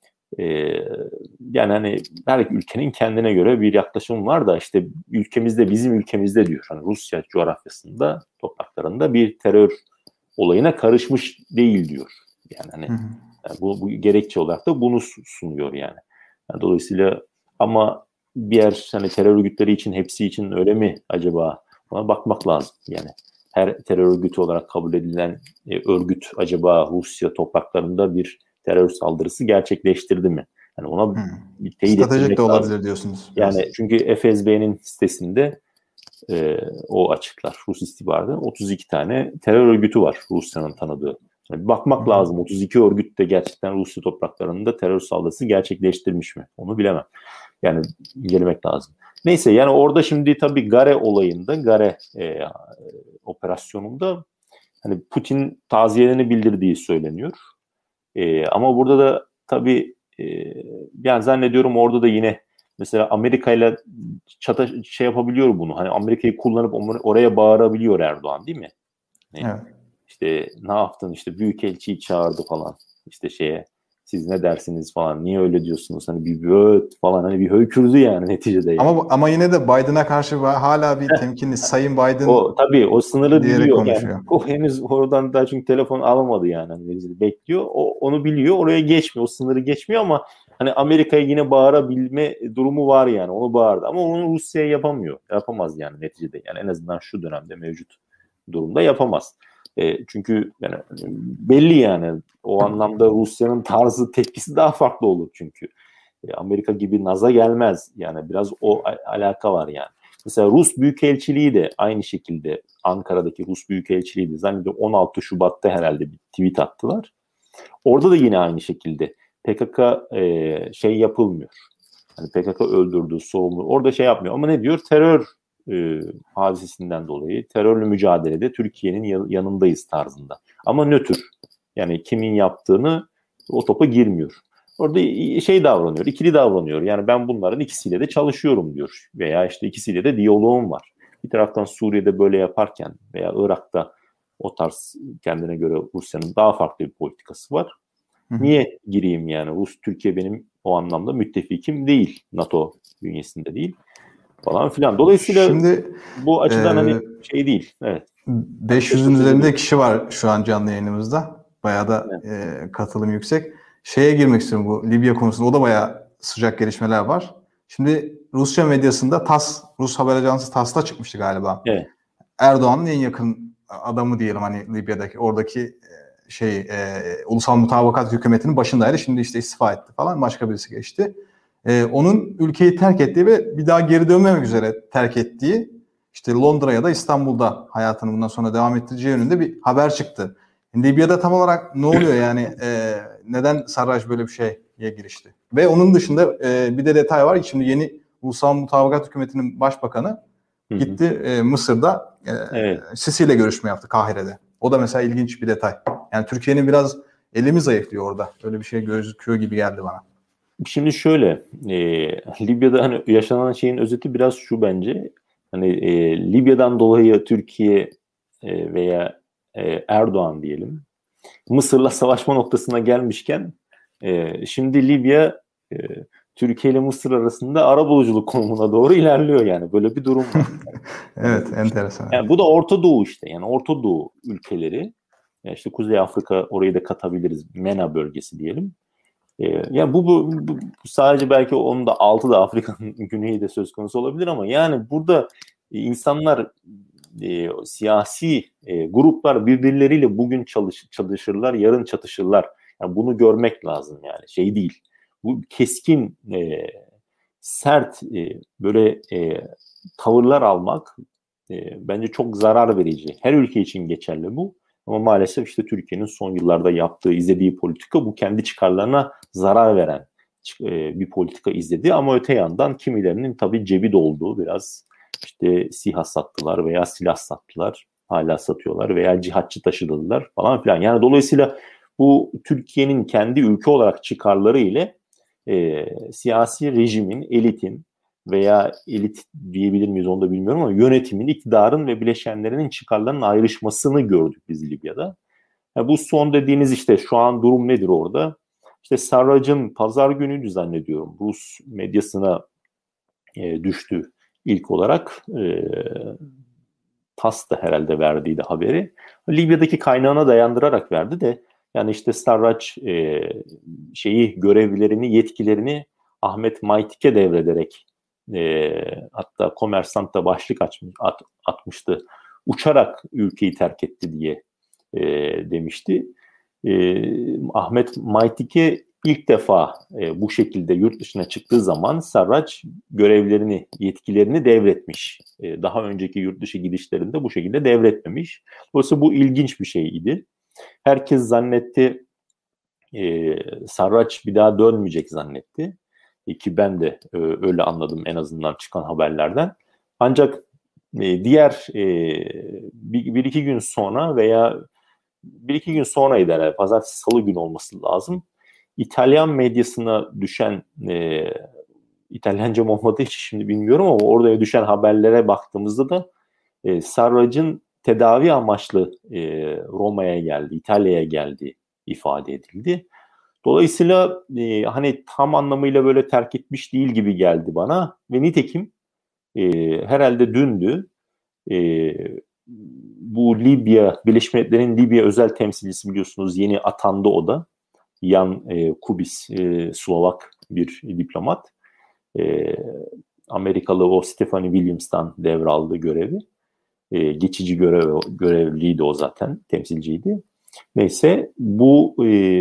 hani her ülkenin kendine göre bir yaklaşım var da işte bizim ülkemizde diyor. Hani Rusya coğrafyasında, topraklarında bir terör olayına karışmış değil diyor. Yani hani yani bu gerekçe olarak da bunu sunuyor yani. Dolayısıyla ama diğer hani terör örgütleri için hepsi için öyle mi acaba? Ona bakmak lazım. Yani her terör örgütü olarak kabul edilen örgüt acaba Rusya topraklarında bir terör saldırısı gerçekleştirdi mi? Yani ona bir teyit stratejik de olabilir lazım diyorsunuz. Yani çünkü FSB'nin sitesinde o açıklar. Rus istihbaratının 32 tane terör örgütü var Rusya'nın tanıdığı. Yani bakmak lazım. 32 örgüt de gerçekten Rusya topraklarında terör saldırısı gerçekleştirmiş mi? Onu bilemem. Yani incelemek lazım. Neyse yani orada şimdi tabii Gare olayında, Gare operasyonunda hani Putin taziyelerini bildirdiği söyleniyor. Ama burada da tabii yani zannediyorum orada da yine mesela Amerika ile şey yapabiliyor bunu. Hani Amerika'yı kullanıp oraya bağırabiliyor Erdoğan değil mi? Evet. İşte ne yaptın? İşte büyükelçiyi çağırdı falan. İşte siz ne dersiniz falan. Niye öyle diyorsunuz? Hani bir falan hani bir höykürdü yani neticede. Yani. Ama yine de Biden'a karşı hala bir temkinli Sayın Biden tabii o sınırı biliyor. Konuşuyor. Yani, o henüz oradan daha çünkü telefon alamadı yani. Hani bekliyor. Onu biliyor. Oraya geçmiyor. O sınırı geçmiyor ama hani Amerika'ya yine bağırabilme durumu var yani. Onu bağırdı. Ama onu Rusya'ya yapamıyor. Yapamaz yani neticede. Yani en azından şu dönemde mevcut durumda yapamaz. Çünkü yani belli yani o anlamda Rusya'nın tarzı, tepkisi daha farklı olur çünkü. Amerika gibi naza gelmez. Yani biraz o alaka var yani. Mesela Rus Büyükelçiliği de aynı şekilde Ankara'daki Rus Büyükelçiliği de zannediyorum 16 Şubat'ta herhalde bir tweet attılar. Orada da yine aynı şekilde PKK şey yapılmıyor. Hani PKK öldürdüğü sorumlu. Orada şey yapmıyor. Ama ne diyor? Terör hadisesinden dolayı terörle mücadelede Türkiye'nin yanındayız tarzında. Ama nötr. Yani kimin yaptığını o topa girmiyor. Orada şey davranıyor, ikili davranıyor. Yani ben bunların ikisiyle de çalışıyorum diyor. Veya işte ikisiyle de diyaloğum var. Bir taraftan Suriye'de böyle yaparken veya Irak'ta o tarz kendine göre Rusya'nın daha farklı bir politikası var. Niye gireyim yani? Türkiye benim o anlamda müttefikim değil. NATO bünyesinde değil. Falan filan. Dolayısıyla şimdi, bu açıdan hani şey değil. Evet. 500'ün üzerinde kişi var şu an canlı yayınımızda. Bayağı da katılım yüksek. Şeye girmek istiyorum bu Libya konusunda. O da bayağı sıcak gelişmeler var. Şimdi Rusya medyasında TASS, Rus haber ajansı TASS'ta çıkmıştı galiba. Evet. Erdoğan'ın en yakın adamı diyelim hani Libya'daki oradaki ulusal mutabakat hükümetinin başındaydı. Şimdi işte istifa etti falan. Başka birisi geçti. Onun ülkeyi terk ettiği ve bir daha geri dönmemek üzere terk ettiği işte Londra ya da İstanbul'da hayatını bundan sonra devam ettireceği yönünde bir haber çıktı. Libya'da tam olarak ne oluyor yani neden Sarraj böyle bir şeye girişti? Ve onun dışında bir de detay var ki şimdi yeni Ulusal Mutabakat Hükümeti'nin başbakanı gitti Mısır'da Sisi ile görüşme yaptı Kahire'de. O da mesela ilginç bir detay. Yani Türkiye'nin biraz elimiz zayıflıyor orada. Öyle bir şey gözüküyor gibi geldi bana. Şimdi şöyle Libya'da hani yaşanan şeyin özeti biraz şu bence. Hani Libya'dan dolayı Türkiye veya Erdoğan diyelim Mısır'la savaşma noktasına gelmişken şimdi Libya Türkiye ile Mısır arasında arabuluculuk konumuna doğru ilerliyor yani. Böyle bir durum var. Evet, enteresan. Yani bu da Orta Doğu işte. Yani Orta Doğu ülkeleri. Yani işte Kuzey Afrika orayı da katabiliriz. MENA bölgesi diyelim. Yani bu sadece belki onun da altı da Afrika'nın güneyi de söz konusu olabilir ama yani burada insanlar siyasi gruplar birbirleriyle bugün çalışırlar, yarın çatışırlar. Yani bunu görmek lazım yani şey değil. Bu keskin, sert böyle tavırlar almak bence çok zarar verici. Her ülke için geçerli bu. Ama maalesef işte Türkiye'nin son yıllarda yaptığı, izlediği politika bu kendi çıkarlarına zarar veren bir politika izledi. Ama öte yandan kimilerinin tabii cebi dolduğu biraz işte SİHA sattılar veya silah sattılar. Hala satıyorlar veya cihatçı taşıdılar falan filan. Yani dolayısıyla bu Türkiye'nin kendi ülke olarak çıkarları ile siyasi rejimin, elitin veya elit diyebilir miyiz onu da bilmiyorum ama yönetimin, iktidarın ve bileşenlerinin çıkarlarının ayrışmasını gördük biz Libya'da. Yani bu son dediğiniz işte şu an durum nedir orada? İşte Sarrac'ın pazar günüydü zannediyorum. Rus medyasına düştü ilk olarak. TASS da herhalde verdiydi haberi. Libya'daki kaynağına dayandırarak verdi de yani işte Sarrac görevlerini, yetkilerini Ahmet Maitik'e devrederek hatta Kommersant'ta başlık atmıştı. Uçarak ülkeyi terk etti diye demişti. Ahmet Maitik'e ilk defa bu şekilde yurt dışına çıktığı zaman Sarrac görevlerini, yetkilerini devretmiş. Daha önceki yurt dışı gidişlerinde bu şekilde devretmemiş. Dolayısıyla bu ilginç bir şeydi. Herkes zannetti, Sarrac bir daha dönmeyecek zannetti. Ki ben de öyle anladım en azından çıkan haberlerden. Ancak diğer bir iki gün sonra veya bir iki gün sonraydı herhalde, pazartesi salı günü olması lazım. İtalyan medyasına düşen, İtalyancam olmadığı için şimdi bilmiyorum ama oraya düşen haberlere baktığımızda da Sarrac'ın tedavi amaçlı Roma'ya geldi, İtalya'ya geldi ifade edildi. Dolayısıyla hani tam anlamıyla böyle terk etmiş değil gibi geldi bana ve nitekim herhalde dündü bu Libya, Birleşmiş Milletler'in Libya özel temsilcisi biliyorsunuz yeni atandı o da. Jan Kubis, Slovak bir diplomat. Amerikalı o Stephanie Williams'tan devraldı görevi. Geçici görevliydi o zaten, temsilciydi. Neyse bu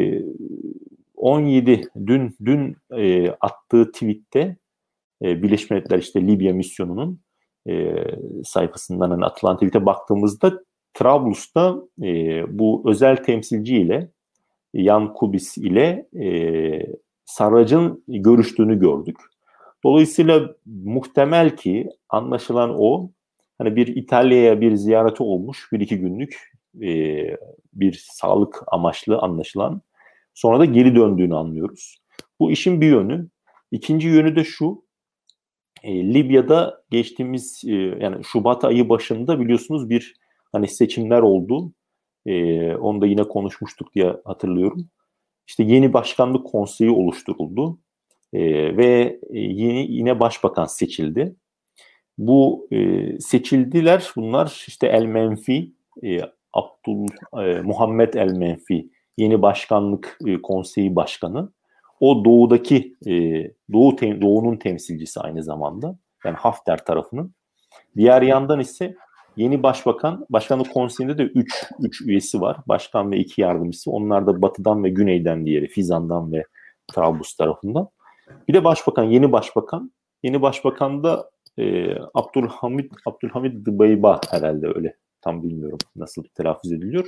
17 dün attığı tweette Birleşmiş Milletler işte Libya misyonunun sayfasından hani atılan tweete baktığımızda Trablus'ta bu özel temsilciyle Jan Kubis ile Sarrac'ın görüştüğünü gördük. Dolayısıyla muhtemel ki anlaşılan o, hani bir İtalya'ya bir ziyareti olmuş, 1-2 günlük bir sağlık amaçlı anlaşılan. Sonra da geri döndüğünü anlıyoruz. Bu işin bir yönü. İkinci yönü de şu, Libya'da geçtiğimiz yani Şubat ayı başında biliyorsunuz bir hani seçimler oldu. Onu da yine konuşmuştuk diye hatırlıyorum. İşte yeni başkanlık konseyi oluşturuldu ve yine başbakan seçildi. Bu seçildiler. Bunlar işte El Menfi, Muhammed El Menfi, yeni başkanlık konseyi başkanı. O doğudaki doğunun temsilcisi aynı zamanda. Yani Hafter tarafının. Diğer yandan ise yeni başkanlık konseyinde de 3 üyesi var. Başkan ve 2 yardımcısı. Onlar da batıdan ve güneyden diğeri. Fizan'dan ve Trablus tarafından. Bir de yeni başbakan. Yeni başbakan da Abdülhamid Dibeyba herhalde, öyle. Tam bilmiyorum nasıl telaffuz ediliyor.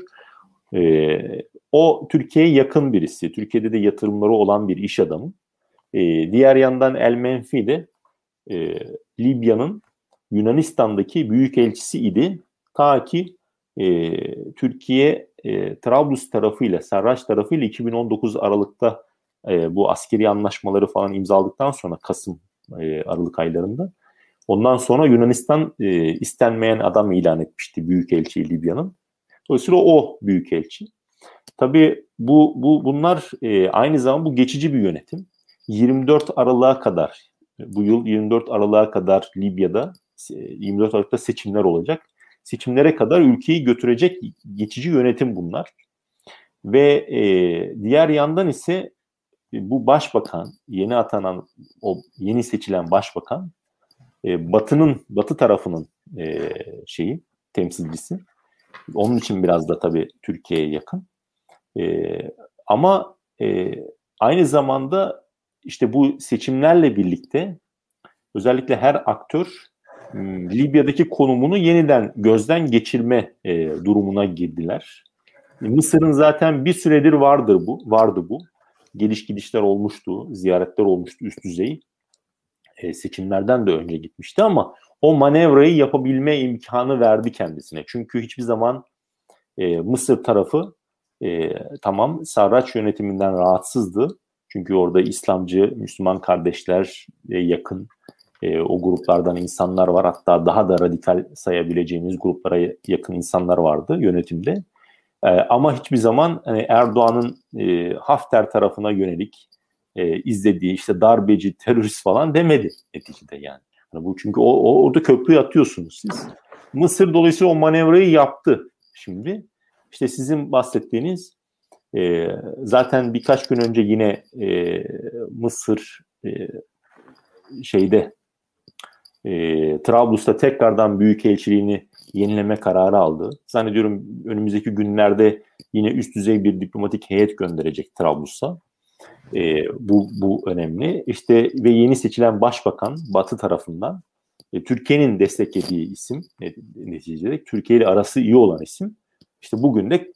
O Türkiye'ye yakın birisi. Türkiye'de de yatırımları olan bir iş adamı. Diğer yandan El Menfi de Libya'nın Yunanistan'daki büyükelçisi idi. Ta ki Türkiye Trablus tarafıyla, Sarraç tarafıyla 2019 Aralık'ta bu askeri anlaşmaları falan imzaladıktan sonra Kasım Aralık aylarında, ondan sonra Yunanistan istenmeyen adam ilan etmişti büyükelçi Libya'nın. Dolayısıyla o büyükelçi. Tabii bunlar aynı zamanda bu geçici bir yönetim. 24 Aralık'a kadar, bu yıl 24 Aralık'a kadar Libya'da 24 Aralık'ta seçimler olacak. Seçimlere kadar ülkeyi götürecek geçici yönetim bunlar. Ve diğer yandan ise bu başbakan, yeni atanan, o yeni seçilen başbakan, Batı tarafının temsilcisi. Onun için biraz da tabii Türkiye'ye yakın. Ama aynı zamanda işte bu seçimlerle birlikte özellikle her aktör Libya'daki konumunu yeniden gözden geçirme durumuna girdiler. Mısır'ın zaten bir süredir vardı bu. Geliş gidişler olmuştu, ziyaretler olmuştu üst düzey. Seçimlerden de önce gitmişti ama o manevrayı yapabilme imkanı verdi kendisine. Çünkü hiçbir zaman Mısır tarafı tamam Sarraç yönetiminden rahatsızdı. Çünkü orada İslamcı, Müslüman kardeşler yakın o gruplardan insanlar var. Hatta daha da radikal sayabileceğimiz gruplara yakın insanlar vardı yönetimde. Ama hiçbir zaman Erdoğan'ın Hafter tarafına yönelik izlediği işte darbeci, terörist falan demedi neticede yani. Bu çünkü orada köprüyü atıyorsunuz siz. Mısır dolayısıyla o manevrayı yaptı şimdi. İşte sizin bahsettiğiniz zaten birkaç gün önce yine Mısır Trablus'ta tekrardan büyükelçiliğini yenileme kararı aldı. Zannediyorum önümüzdeki günlerde yine üst düzey bir diplomatik heyet gönderecek Trablus'a. Bu önemli. İşte ve yeni seçilen başbakan Batı tarafından Türkiye'nin desteklediği isim, neticede Türkiye ile arası iyi olan isim. İşte bugün de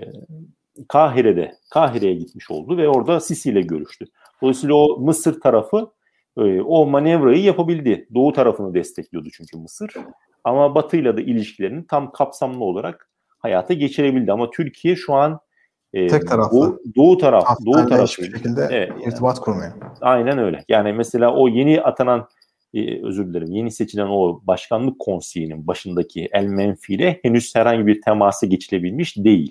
Kahire'ye gitmiş oldu ve orada Sisi ile görüştü. Dolayısıyla o Mısır tarafı o manevrayı yapabildi. Doğu tarafını destekliyordu çünkü Mısır. Ama Batı'yla da ilişkilerini tam kapsamlı olarak hayata geçirebildi. Ama Türkiye şu an tek taraflı. Doğu tarafı hiçbir şekilde irtibat kurmuyor. Aynen öyle. Yani mesela o yeni atanan yeni seçilen o başkanlık konseyinin başındaki El Menfi ile henüz herhangi bir temasa geçilebilmiş değil.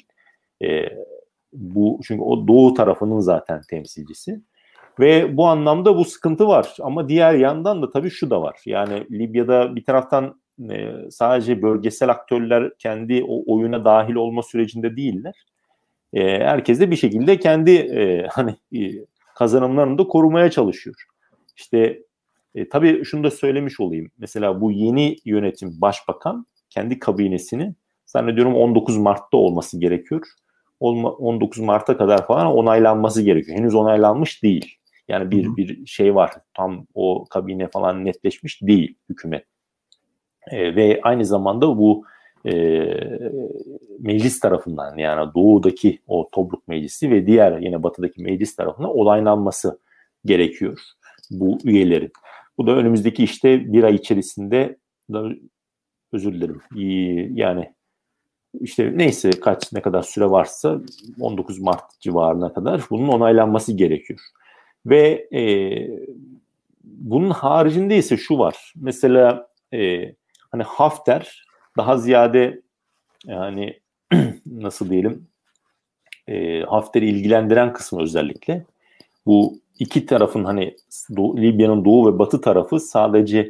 Bu çünkü o Doğu tarafının zaten temsilcisi. Ve bu anlamda bu sıkıntı var. Ama diğer yandan da tabii şu da var. Yani Libya'da bir taraftan sadece bölgesel aktörler kendi o oyuna dahil olma sürecinde değiller. Herkes de bir şekilde kendi kazanımlarını da korumaya çalışıyor. İşte tabii şunu da söylemiş olayım. Mesela bu yeni yönetim başbakan kendi kabinesini zannediyorum 19 Mart'ta olması gerekiyor. 19 Mart'a kadar falan onaylanması gerekiyor. Henüz onaylanmış değil. Yani bir şey var. Tam o kabine falan netleşmiş değil hükümet. Ve aynı zamanda bu meclis tarafından, yani doğudaki o Tobruk Meclisi ve diğer yine batıdaki meclis tarafından onaylanması gerekiyor bu üyelerin. Bu da önümüzdeki işte bir ay içerisinde, özür dilerim, yani işte neyse ne kadar süre varsa 19 Mart civarına kadar bunun onaylanması gerekiyor. Ve bunun haricinde ise şu var. Mesela hani Hafter daha ziyade, yani nasıl diyelim, Hafter'i ilgilendiren kısmı özellikle bu iki tarafın, hani Libya'nın doğu ve batı tarafı sadece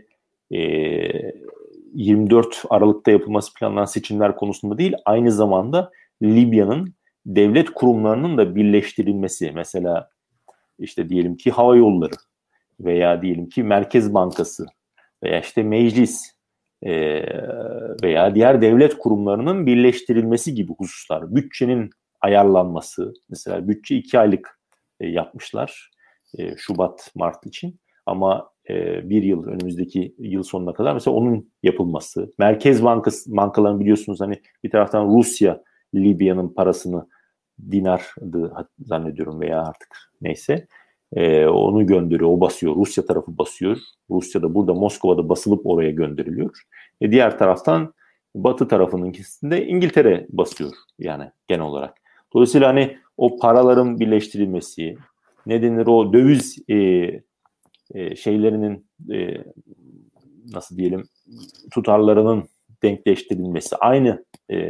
24 Aralık'ta yapılması planlanan seçimler konusunda değil, aynı zamanda Libya'nın devlet kurumlarının da birleştirilmesi. Mesela işte diyelim ki hava yolları veya diyelim ki Merkez Bankası veya işte meclis veya diğer devlet kurumlarının birleştirilmesi gibi hususlar. Bütçenin ayarlanması, mesela bütçe 2 aylık yapmışlar Şubat-Mart için, ama bir yıl, önümüzdeki yıl sonuna kadar mesela onun yapılması. Merkez bankaların biliyorsunuz hani bir taraftan Rusya Libya'nın parasını, dinardı zannediyorum veya artık neyse, onu gönderiyor, o basıyor. Rusya tarafı basıyor. Rusya'da, burada Moskova'da basılıp oraya gönderiliyor. Diğer taraftan Batı tarafınınkisinde İngiltere basıyor yani genel olarak. Dolayısıyla hani o paraların birleştirilmesi, ne denir, o döviz şeylerinin nasıl diyelim, tutarlarının denkleştirilmesi, aynı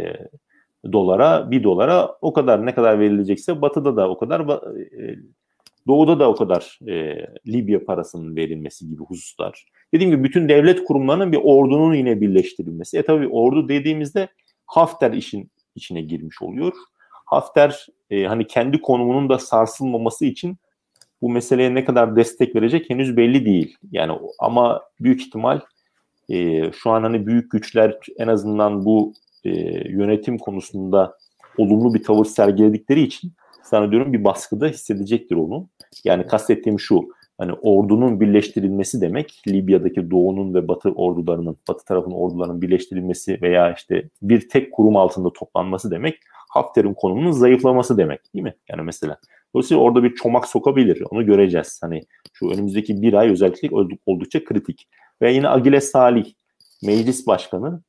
dolara, bir dolara o kadar ne kadar verilecekse Batı'da da o kadar, Doğu'da da o kadar Libya parasının verilmesi gibi hususlar. Dediğim gibi bütün devlet kurumlarının bir ordunun yine birleştirilmesi. Tabii ordu dediğimizde Hafter işin içine girmiş oluyor. Hafter hani kendi konumunun da sarsılmaması için bu meseleye ne kadar destek verecek henüz belli değil. Yani ama büyük ihtimal şu an hani büyük güçler en azından bu yönetim konusunda olumlu bir tavır sergiledikleri için zannediyorum bir baskıda hissedecektir onu. Yani kastettiğim şu, hani ordunun birleştirilmesi demek, Libya'daki doğunun ve batı ordularının, batı tarafının ordularının birleştirilmesi veya işte bir tek kurum altında toplanması demek, Hafter'in konumunun zayıflaması demek, değil mi? Yani mesela. Dolayısıyla orada bir çomak sokabilir. Onu göreceğiz. Hani şu önümüzdeki bir ay özellikle oldukça kritik. Ve yine Agile Salih meclis başkanı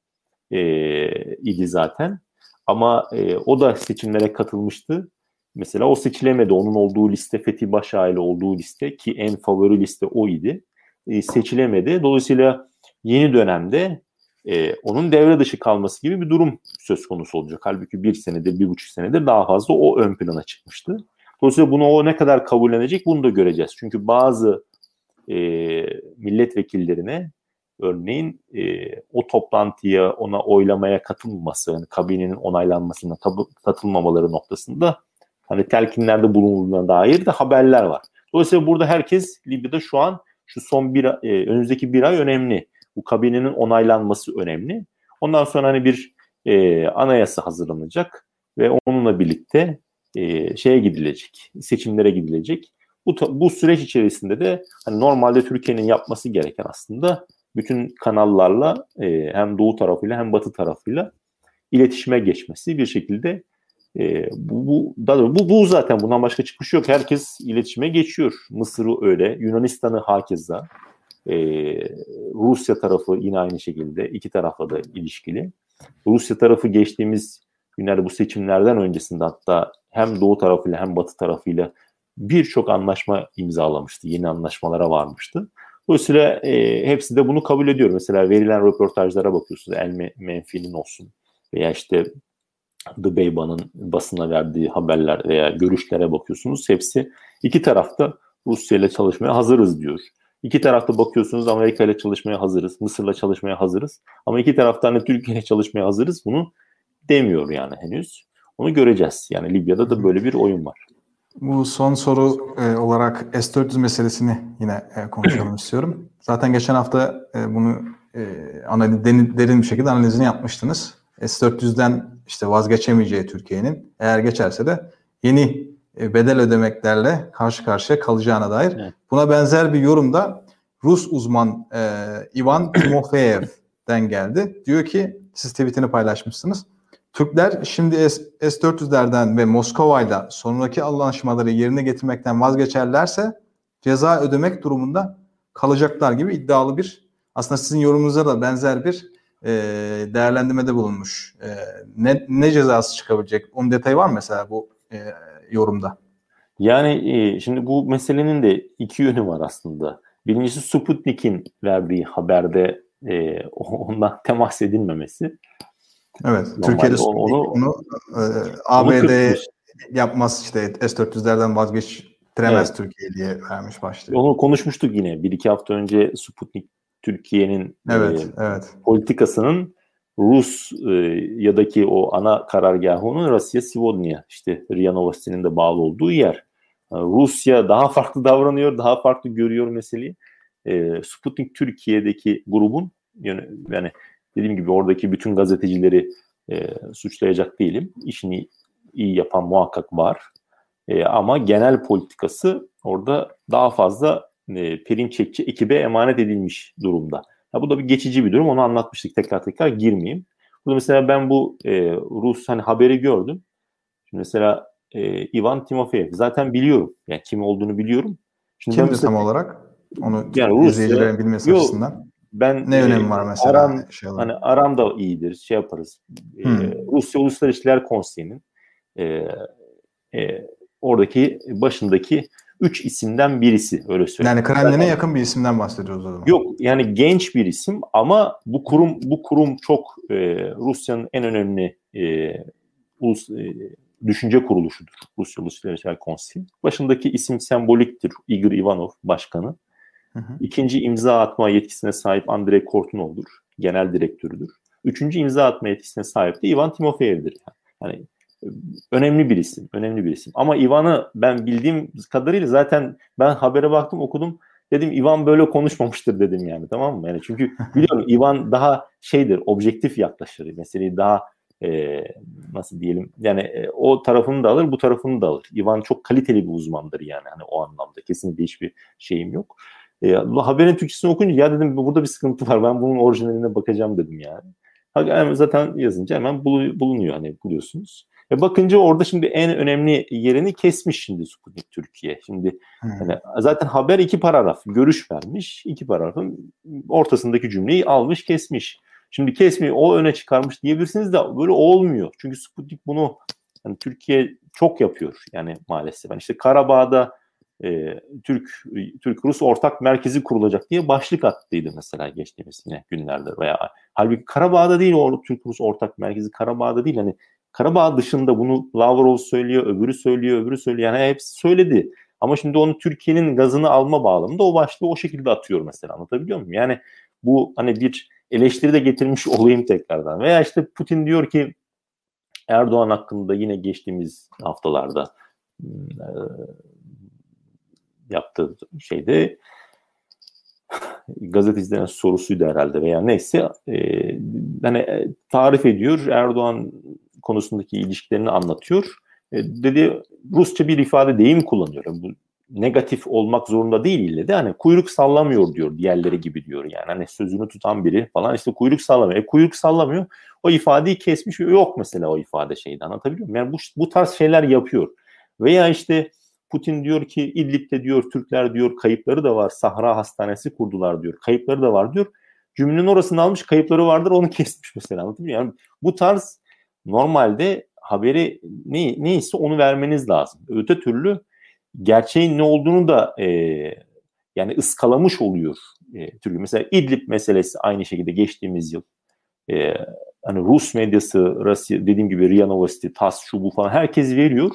idi zaten. Ama o da seçimlere katılmıştı. Mesela o seçilemedi. Onun olduğu liste, Fethi Başağı ile olduğu liste, ki en favori liste o idi. Seçilemedi. Dolayısıyla yeni dönemde onun devre dışı kalması gibi bir durum söz konusu olacak. Halbuki 1 senedir, 1,5 senedir daha fazla o ön plana çıkmıştı. Dolayısıyla bunu o ne kadar kabullenecek bunu da göreceğiz. Çünkü bazı milletvekillerine örneğin o toplantıya, ona oylamaya katılmaması, yani kabinenin onaylanmasına katılmamaları noktasında hani telkinlerde bulunduğuna dair de haberler var. Dolayısıyla burada herkes, Libya'da şu an şu son önümüzdeki bir ay önemli. Bu kabinenin onaylanması önemli. Ondan sonra hani bir anayasa hazırlanacak ve onunla birlikte şeye gidilecek, seçimlere gidilecek. Bu süreç içerisinde de hani normalde Türkiye'nin yapması gereken aslında bütün kanallarla hem doğu tarafıyla hem batı tarafıyla iletişime geçmesi bir şekilde. Bu zaten, bundan başka çıkış yok. Herkes iletişime geçiyor. Mısır'ı öyle, Yunanistan'ı hakeza, Rusya tarafı yine aynı şekilde, iki tarafla da ilişkili. Rusya tarafı geçtiğimiz günlerde, bu seçimlerden öncesinde hatta hem doğu tarafıyla hem batı tarafıyla birçok anlaşma imzalamıştı. Yeni anlaşmalara varmıştı. Dolayısıyla hepsi de bunu kabul ediyor. Mesela verilen röportajlara bakıyorsunuz. El Menfi'nin olsun veya işte The Beyban'ın basına verdiği haberler veya görüşlere bakıyorsunuz. Hepsi iki tarafta Rusya ile çalışmaya hazırız diyor. İki tarafta bakıyorsunuz Amerika ile çalışmaya hazırız, Mısır'la çalışmaya hazırız. Ama iki tarafta hani Türkiye ile çalışmaya hazırız, bunu demiyor yani henüz. Onu göreceğiz. Yani Libya'da da böyle bir oyun var. Bu son soru olarak S-400 meselesini yine konuşalım istiyorum. Zaten geçen hafta bunu derin bir şekilde analizini yapmıştınız. S-400'den işte vazgeçemeyeceği Türkiye'nin, eğer geçerse de yeni bedel ödemeklerle karşı karşıya kalacağına dair. Evet. Buna benzer bir yorum da Rus uzman Ivan Timofeyev Türklerden geldi. Diyor ki siz tweetini paylaşmışsınız. Türkler şimdi S-400'lerden ve Moskova'yla sonraki anlaşmaları yerine getirmekten vazgeçerlerse ceza ödemek durumunda kalacaklar gibi iddialı bir, aslında sizin yorumunuza da benzer bir değerlendirmede bulunmuş. Ne cezası çıkabilecek? Onun detayı var mı mesela bu yorumda? Yani şimdi bu meselenin de iki yönü var aslında. Birincisi Sputnik'in verdiği haberde ondan temas edilmemesi. Evet, Normalde Türkiye'de onu ABD yapmaz, işte S-400'lerden vazgeçtiremez, evet. Türkiye diye vermiş başlığı. Onu konuşmuştuk yine. Bir iki hafta önce Sputnik Türkiye'nin evet. politikasının Rusya'daki o ana karargahının Rusya Sivodnya, işte RIA Novosti'nin de bağlı olduğu yer. Rusya daha farklı davranıyor, daha farklı görüyor meseleyi. Sputnik Türkiye'deki grubun, yani dediğim gibi oradaki bütün gazetecileri suçlayacak değilim. İşini iyi yapan muhakkak var. Ama genel politikası orada daha fazla Perinçekçi ekibe emanet edilmiş durumda. Ya bu da bir geçici bir durum. Onu anlatmıştık. Tekrar girmeyeyim. Burada mesela ben bu Rus haberi gördüm. Şimdi mesela Ivan Timofeyev zaten biliyorum. Yani kim olduğunu biliyorum. Şimdi kimdir tam olarak? Onu yani izleyicilerin bilmesi açısından. Ne önemi var mesela? Aram da iyidir. Şey yaparız. Rusya Uluslararası İlişkiler Konseyi'nin oradaki başındaki 3 isimden birisi, öyle söyleyeyim. Yani Kremlin'e yakın bir isimden bahsediyoruz o zaman. Yok, yani genç bir isim ama bu kurum çok Rusya'nın en önemli düşünce kuruluşudur. Rusya Uluslararası İlişkiler Konseyi. Başındaki isim semboliktir. Igor Ivanov başkanı. İkinci imza atma yetkisine sahip Andrei Kortunov'dur. Genel direktörüdür. Üçüncü imza atma yetkisine sahip de Ivan Timofeyev'dir. Yani önemli bir isim. Ama Ivan'ı ben bildiğim kadarıyla, zaten ben habere baktım, okudum. Dedim Ivan böyle konuşmamıştır dedim yani, tamam mı? Yani çünkü biliyorum Ivan daha objektif yaklaşır. Meseleyi daha nasıl diyelim, yani o tarafını da alır, bu tarafını da alır. Ivan çok kaliteli bir uzmandır yani, o anlamda. Kesinlikle hiçbir şeyim yok. Haberin Türkçesini okuyunca ya dedim burada bir sıkıntı var. Ben bunun orijinaline bakacağım dedim yani. Zaten yazınca hemen bulunuyor, buluyorsunuz. Bakınca orada şimdi en önemli yerini kesmiş şimdi Sputnik Türkiye. Şimdi zaten haber 2 paragraf görüş vermiş. 2 paragrafın ortasındaki cümleyi almış, kesmiş. Şimdi kesmeyi o öne çıkarmış diyebilirsiniz de böyle olmuyor. Çünkü Sputnik bunu Türkiye çok yapıyor yani maalesef. İşte Karabağ'da Türk-Rus ortak merkezi kurulacak diye başlık attıydı mesela geçtiğimiz günlerde. Veya halbuki Karabağ'da değil, o Türk-Rus ortak merkezi Karabağ'da değil. Karabağ dışında bunu Lavrov söylüyor, öbürü söylüyor. Yani hepsi söyledi. Ama şimdi onu Türkiye'nin gazını alma bağlamında o başlığı o şekilde atıyor mesela. Anlatabiliyor muyum? Yani bu bir eleştiri de getirmiş olayım tekrardan. Veya işte Putin diyor ki Erdoğan hakkında yine geçtiğimiz haftalarda yaptığı şeyde gazetecilerin sorusuydu herhalde veya neyse, tarif ediyor, Erdoğan konusundaki ilişkilerini anlatıyor. Dedi Rusça bir ifade, deyim kullanıyor. Bu negatif olmak zorunda değil ille de, kuyruk sallamıyor diyor, diğerleri gibi diyor yani, sözünü tutan biri falan kuyruk sallamıyor. Kuyruk sallamıyor. O ifadeyi kesmiş, yok mesela o ifade anlatabiliyor muyum? Yani bu tarz şeyler yapıyor. Veya Putin diyor ki İdlib'de diyor Türkler diyor kayıpları da var. Sahra Hastanesi kurdular diyor. Kayıpları da var diyor. Cümlenin orasını almış, kayıpları vardır, onu kesmiş mesela. Anlatabiliyor muyum? Yani bu tarz normalde haberi neyse onu vermeniz lazım. Öte türlü gerçeğin ne olduğunu da ıskalamış oluyor. Türkiye. Mesela İdlib meselesi aynı şekilde geçtiğimiz yıl Rus medyası, Rusya, dediğim gibi RIA Novosti, TASS, şu bu falan herkes veriyor.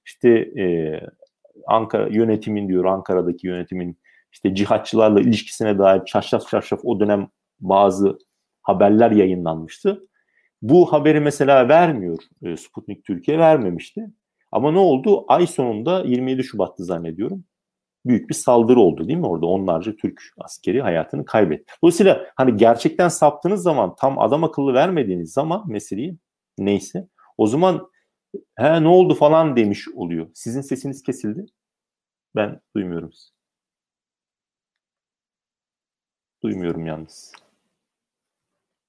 Ankara yönetimin diyor, Ankara'daki yönetimin cihatçılarla ilişkisine dair çarşaf o dönem bazı haberler yayınlanmıştı. Bu haberi mesela vermiyor Sputnik Türkiye, vermemişti. Ama ne oldu? Ay sonunda 27 Şubat'tı zannediyorum. Büyük bir saldırı oldu değil mi orada? Onlarca Türk askeri hayatını kaybetti. Dolayısıyla gerçekten saptığınız zaman, tam adam akıllı vermediğiniz zaman meseleyi neyse, o zaman ne oldu falan demiş oluyor. Sizin sesiniz kesildi. Ben duymuyorum. Duymuyorum yalnız.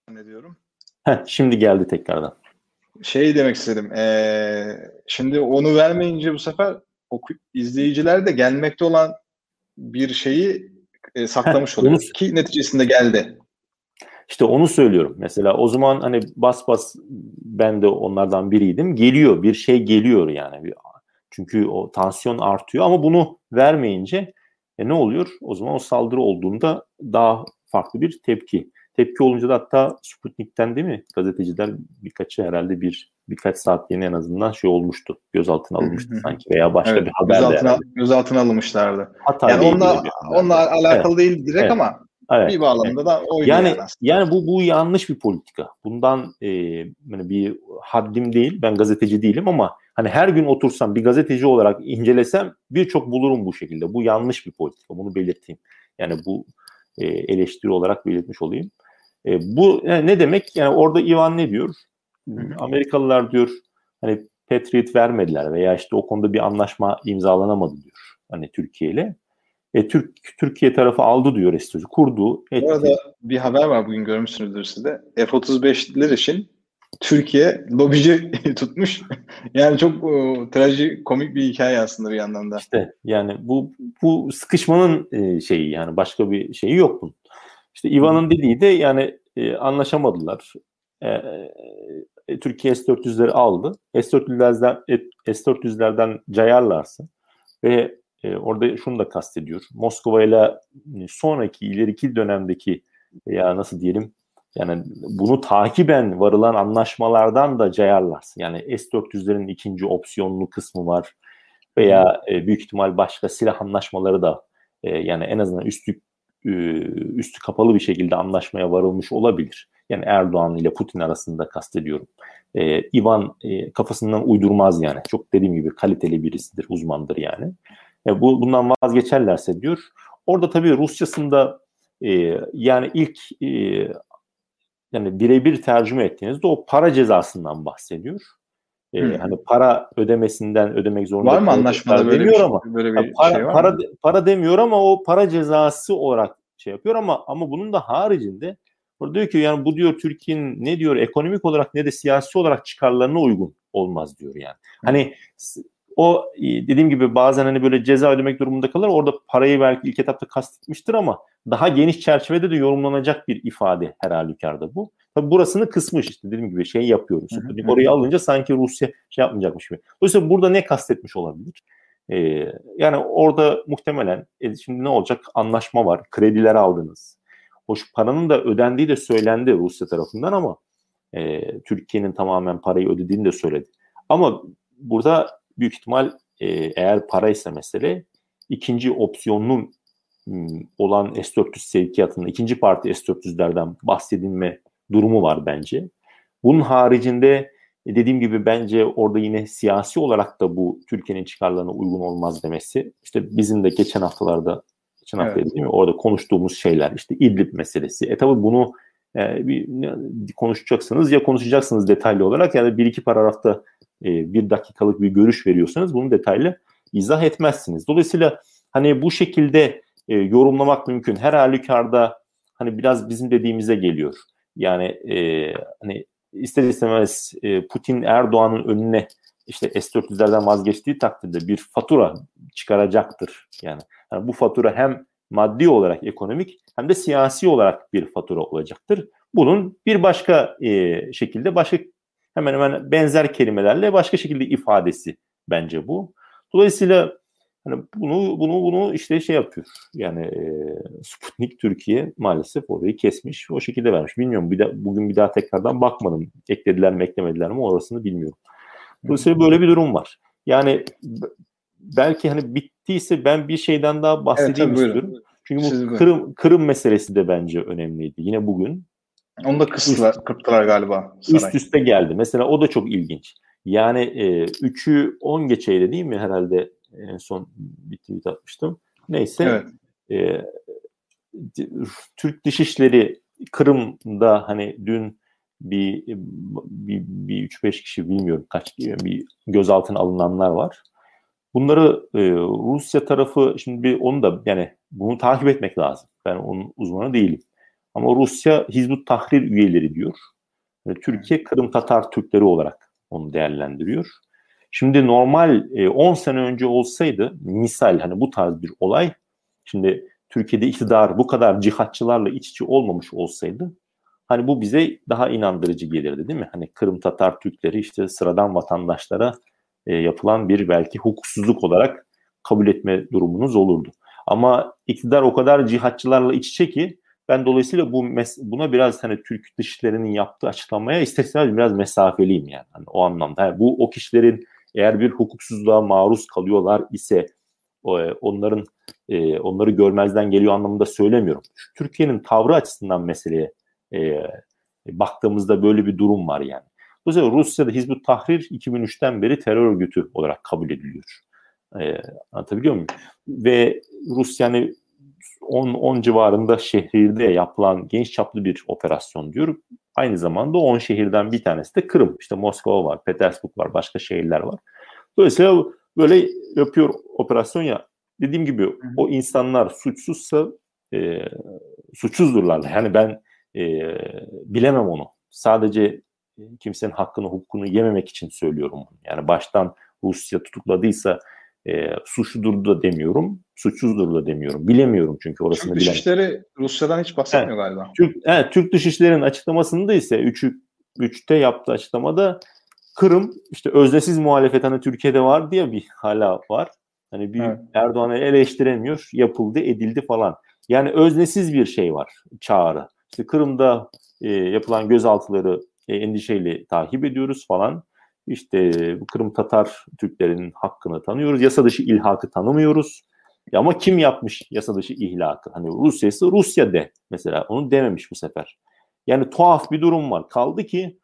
zannediyorum. Şimdi geldi tekrardan. Şey demek istedim. Şimdi onu vermeyince bu sefer izleyiciler de gelmekte olan bir şeyi saklamış oluyor. Ki neticesinde geldi. İşte onu söylüyorum. Mesela o zaman hani bas bas ben de onlardan biriydim. Geliyor. Bir şey geliyor yani. Çünkü o tansiyon artıyor ama bunu vermeyince ne oluyor? O zaman o saldırı olduğunda daha farklı bir tepki. Tepki olunca da hatta Sputnik'ten değil mi? Gazeteciler birkaçı herhalde birkaç saatliğine en azından şey olmuştu. Gözaltına alınmıştı sanki veya başka bir haberde. Gözaltına alınmışlardı. Hatay'la yani onunla alakalı değil direkt ama bir bağlamda da oydu yani aslında. Yani bu yanlış bir politika. Bundan yani bir haddim değil. Ben gazeteci değilim ama hani her gün otursam bir gazeteci olarak incelesem birçok bulurum bu şekilde. Bu yanlış bir politika. Bunu belirteyim. Yani bu eleştiri olarak belirtmiş olayım. Bu ne demek? Yani orada Ivan ne diyor? Amerikalılar diyor hani Patriot vermediler veya işte o konuda bir anlaşma imzalanamadı diyor. Hani Türkiye ile. Türkiye tarafı aldı diyor S-400'ü. Kurdu. Bu arada bir haber var, bugün görmüşsünüzdür siz de. F-35'ler için Türkiye lobici tutmuş. Yani çok trajikomik bir hikaye aslında bir yandan da. İşte yani bu sıkışmanın şeyi, yani başka bir şeyi yok bunun. İşte Ivan'ın dediği de yani anlaşamadılar. Türkiye S-400'leri aldı. S-400'lerden cayarlarsa ve orada şunu da kastediyor. Moskova ile sonraki ileriki dönemdeki ya nasıl diyelim, yani bunu takiben varılan anlaşmalardan da cayarlarsın. Yani S-400'lerin ikinci opsiyonlu kısmı var veya büyük ihtimal başka silah anlaşmaları da yani en azından üstü kapalı bir şekilde anlaşmaya varılmış olabilir. Yani Erdoğan ile Putin arasında kastediyorum. Ivan kafasından uydurmaz yani. Çok dediğim gibi kaliteli birisidir, uzmandır yani. Bundan vazgeçerlerse diyor. Orada tabii Rusçasında yani ilk yani birebir tercüme ettiğinizde o para cezasından bahsediyor. Hani para ödemek zorunda. Var mı anlaşmada böyle bir şey var mı? Para demiyor ama o para cezası olarak şey yapıyor ama bunun da haricinde orada diyor ki yani bu diyor Türkiye'nin ne diyor ekonomik olarak ne de siyasi olarak çıkarlarına uygun olmaz diyor yani. Hani o dediğim gibi bazen hani böyle ceza ödemek durumunda kalır. Orada parayı belki ilk etapta kastetmiştir ama daha geniş çerçevede de yorumlanacak bir ifade her halükarda bu. Tabii burasını kısmış, işte dediğim gibi şey yapıyoruz. Orayı alınca sanki Rusya şey yapmayacakmış gibi. Dolayısıyla burada ne kastetmiş olabilir? Yani orada muhtemelen şimdi ne olacak? Anlaşma var. Krediler aldınız. Hoş, paranın da ödendiği de söylendi Rusya tarafından ama Türkiye'nin tamamen parayı ödediğini de söyledi. Ama burada büyük ihtimal eğer paraysa mesele, ikinci opsiyonlu olan S-400 sevkiyatının ikinci parti S-400'lerden bahsedilme durumu var bence. Bunun haricinde dediğim gibi bence orada yine siyasi olarak da bu Türkiye'nin çıkarlarına uygun olmaz demesi. İşte bizim de geçen hafta değil mi, orada konuştuğumuz şeyler, işte İdlib meselesi. Tabii bunu konuşacaksınız detaylı olarak, yani bir iki paragrafta bir dakikalık bir görüş veriyorsanız bunu detaylı izah etmezsiniz. Dolayısıyla hani bu şekilde yorumlamak mümkün. Her halükarda hani biraz bizim dediğimize geliyor. Yani hani ister istemez Putin Erdoğan'ın önüne işte S-400'lerden vazgeçtiği takdirde bir fatura çıkaracaktır. Yani bu fatura hem maddi olarak ekonomik hem de siyasi olarak bir fatura olacaktır. Bunun bir başka şekilde hemen hemen benzer kelimelerle başka şekilde ifadesi bence bu. Dolayısıyla hani bunu işte şey yapıyor. Yani Sputnik Türkiye maalesef orayı kesmiş, o şekilde vermiş. Bilmiyorum, bugün bir daha tekrardan bakmadım. Eklediler mi eklemediler mi orasını bilmiyorum. Dolayısıyla böyle bir durum var. Yani belki hani bittiyse ben bir şeyden daha bahsedeyim istiyorum. Çünkü bu Kırım meselesi de bence önemliydi. Yine bugün. Onu da kırptılar galiba. Üst üste geldi. Mesela o da çok ilginç. Yani 3'ü 10 geçeydi değil mi herhalde, en son bir tweet atmıştım. Neyse. Evet. Türk Dışişleri Kırım'da hani dün bir 3-5 kişi, bilmiyorum kaç, bir gözaltına alınanlar var. Bunları Rusya tarafı şimdi onu da yani bunu takip etmek lazım. Ben onun uzmanı değilim. Ama Rusya Hizbut Tahrir üyeleri diyor. Türkiye Kırım Tatar Türkleri olarak onu değerlendiriyor. Şimdi normal 10 sene önce olsaydı misal hani bu tarz bir olay, şimdi Türkiye'de iktidar bu kadar cihatçılarla iç içe olmamış olsaydı hani bu bize daha inandırıcı gelirdi değil mi? Hani Kırım Tatar Türkleri işte sıradan vatandaşlara yapılan bir belki hukuksuzluk olarak kabul etme durumunuz olurdu. Ama iktidar o kadar cihatçılarla iç içe ki ben dolayısıyla buna biraz hani Türk Dışişleri'nin yaptığı açıklamaya isterseniz biraz mesafeliyim yani. Hani o anlamda. Yani bu o kişilerin eğer bir hukuksuzluğa maruz kalıyorlar ise onları görmezden geliyor anlamında söylemiyorum. Türkiye'nin tavrı açısından meseleye baktığımızda böyle bir durum var yani. Dolayısıyla Rusya'da Hizbut Tahrir 2003'ten beri terör örgütü olarak kabul ediliyor. Anlatabiliyor muyum? Ve Rusya hani 10 civarında şehirde yapılan geniş çaplı bir operasyon diyor. Aynı zamanda 10 şehirden bir tanesi de Kırım. İşte Moskova var, Petersburg var, başka şehirler var. Dolayısıyla böyle yapıyor operasyon ya. Dediğim gibi o insanlar suçsuzsa suçsuzdurlar. Yani ben bilemem onu. Sadece kimsenin hakkını, hukukunu yememek için söylüyorum. Yani baştan Rusya tutukladıysa suçludur da demiyorum, suçsuzdur da demiyorum. Bilemiyorum çünkü orasını bilemem. Türk Dışişleri Rusya'dan hiç bahsetmiyor galiba. Türk Dışişleri'nin açıklamasında ise 3'te yaptığı açıklamada Kırım işte öznesiz muhalefet hani Türkiye'de var diye bir hala var. Hani bir Erdoğan'ı eleştiremiyor, yapıldı, edildi falan. Yani öznesiz bir şey var, çağrı. İşte Kırım'da yapılan gözaltıları endişeyle takip ediyoruz falan. İşte Kırım Tatar Türklerinin hakkını tanıyoruz. Yasa dışı ilhakı tanımıyoruz. Ama kim yapmış yasa dışı ihlakı? Hani Rusya'ysa Rusya de mesela. Onu dememiş bu sefer. Yani tuhaf bir durum var. Kaldı ki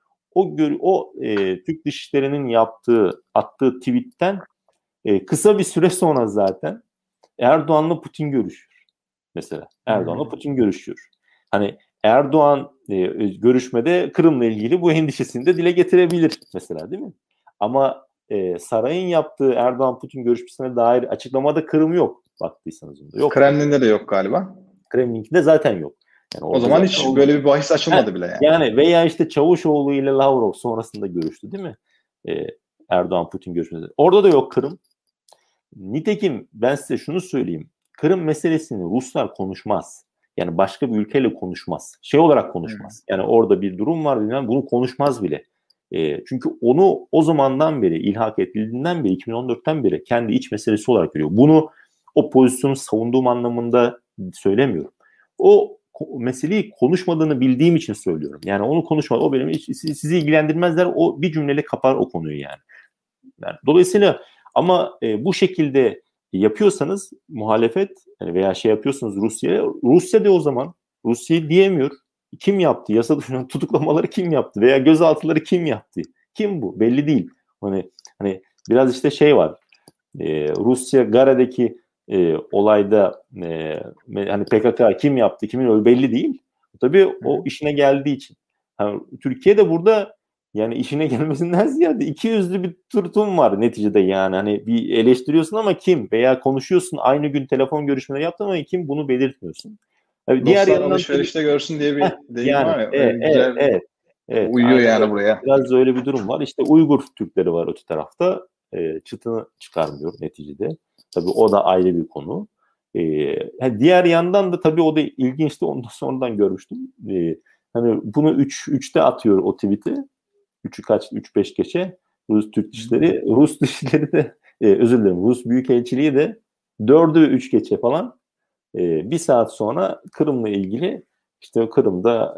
Türk Dışişleri'nin attığı tweetten kısa bir süre sonra zaten Erdoğan'la Putin görüşüyor. Mesela Erdoğan'la Putin görüşüyor. Hani Erdoğan görüşmede Kırım'la ilgili bu endişesini de dile getirebilir mesela değil mi? Ama sarayın yaptığı Erdoğan-Putin görüşmesine dair açıklamada Kırım yok baktıysanız. Yok. Kremlin'de de yok galiba. Kremlin'de zaten yok. Yani o zaman hiç böyle bir bahis açılmadı bile yani. Yani veya işte Çavuşoğlu ile Lavrov sonrasında görüştü değil mi? Erdoğan-Putin görüşmesi. Orada da yok Kırım. Nitekim ben size şunu söyleyeyim. Kırım meselesini Ruslar konuşmaz. Yani başka bir ülkeyle konuşmaz. Şey olarak konuşmaz. Yani orada bir durum var bilmem bunu konuşmaz bile. Çünkü onu o zamandan beri ilhak edildiğinden beri 2014'ten beri kendi iç meselesi olarak görüyor. Bunu o pozisyonu savunduğum anlamında söylemiyorum. O meseleyi konuşmadığını bildiğim için söylüyorum. Yani onu konuşmadı. O benim sizi ilgilendirmezler. O bir cümleyle kapar o konuyu yani. Dolayısıyla ama bu şekilde yapıyorsanız muhalefet veya şey yapıyorsunuz Rusya de o zaman Rusya'yı diyemiyor. Kim yaptı? Yasa dışı tutuklamaları kim yaptı? Veya gözaltıları kim yaptı? Kim bu? Belli değil. Hani biraz işte şey var. Rusya Gare'deki olayda hani PKK kim yaptı? Kimin öyle belli değil. Tabii o işine geldiği için. Yani Türkiye'de burada yani işine gelmesinden ziyade iki yüzlü bir tutum var neticede yani. Hani bir eleştiriyorsun ama kim? Veya konuşuyorsun aynı gün telefon görüşmeleri yaptın ama kim bunu belirtmiyorsun. Yani diğer yandan alışverişte görsün diye bir deyim var ya. Evet, uyuyor yani buraya. Biraz öyle bir durum var. İşte Uygur Türkleri var öte tarafta. Çıtını çıkarmıyor neticede. Tabii o da ayrı bir konu. Diğer yandan da tabii o da ilginçti. Onu da sonradan görmüştüm. Hani bunu 3'te atıyor o tweet'i. 3-5 geçe Türk Dışişleri. Rus Dışişleri de özür dilerim. Rus Büyükelçiliği de 4'ü 3 geçe falan bir saat sonra Kırım'la ilgili işte Kırım'da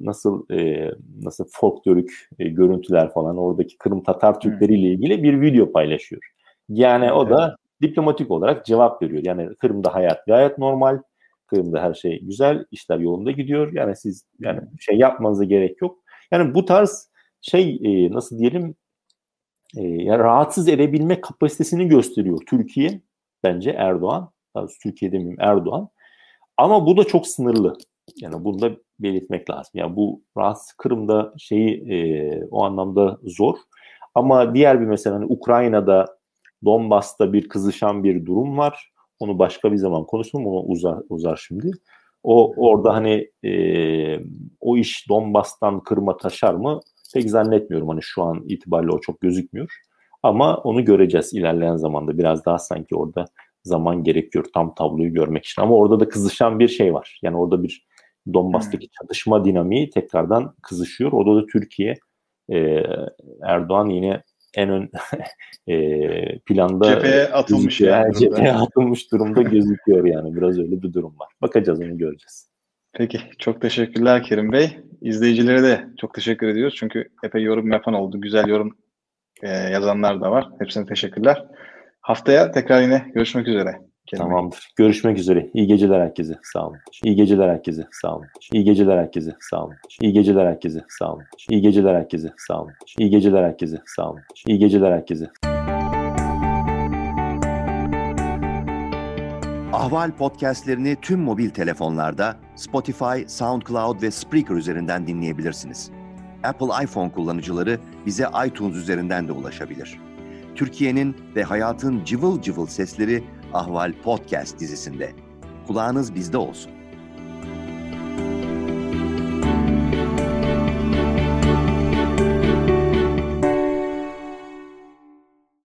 nasıl folklorik görüntüler falan oradaki Kırım Tatar Türkleri ile ilgili bir video paylaşıyor. Yani o da diplomatik olarak cevap veriyor. Yani Kırım'da hayat gayet normal. Kırım'da her şey güzel, işler yolunda gidiyor. Yani siz yani şey yapmanıza gerek yok. Yani bu tarz nasıl diyelim yani rahatsız edebilme kapasitesini gösteriyor Türkiye bence Erdoğan. Türkiye demeyeyim Erdoğan. Ama bu da çok sınırlı. Yani bunu da belirtmek lazım. Yani bu rahatsız Kırım'da o anlamda zor. Ama diğer bir mesela hani Ukrayna'da Donbas'ta bir kızışan bir durum var. Onu başka bir zaman konuşalım. Ona uzar şimdi. Orada hani o iş Donbas'tan Kırım'a taşar mı? Pek zannetmiyorum. Hani şu an itibariyle o çok gözükmüyor. Ama onu göreceğiz ilerleyen zamanda. Biraz daha sanki orada zaman gerekiyor tam tabloyu görmek için. Ama orada da kızışan bir şey var. Yani orada bir Donbas'taki çatışma dinamiği tekrardan kızışıyor. Orada da Türkiye, Erdoğan yine en ön planda cepheye atılmış yani. Cepheye atılmış durumda gözüküyor yani. Biraz öyle bir durum var. Bakacağız, onu göreceğiz. Peki. Çok teşekkürler Kerim Bey. İzleyicilere de çok teşekkür ediyoruz. Çünkü epey yorum yapan oldu. Güzel yorum yazanlar da var. Hepsine teşekkürler. Haftaya tekrar yine görüşmek üzere. Tamamdır. Görüşmek üzere. İyi geceler herkese. Sağ olun. İyi geceler herkese. Sağ olun. İyi geceler herkese. Sağ olun. İyi geceler herkese. Sağ olun. İyi geceler herkese. Sağ olun. İyi geceler herkese. Sağ olun. İyi geceler herkese. Ahval podcastlerini tüm mobil telefonlarda Spotify, SoundCloud ve Spreaker üzerinden dinleyebilirsiniz. Apple iPhone kullanıcıları bize iTunes üzerinden de ulaşabilir. Türkiye'nin ve hayatın cıvıl cıvıl sesleri Ahval Podcast dizisinde. Kulağınız bizde olsun.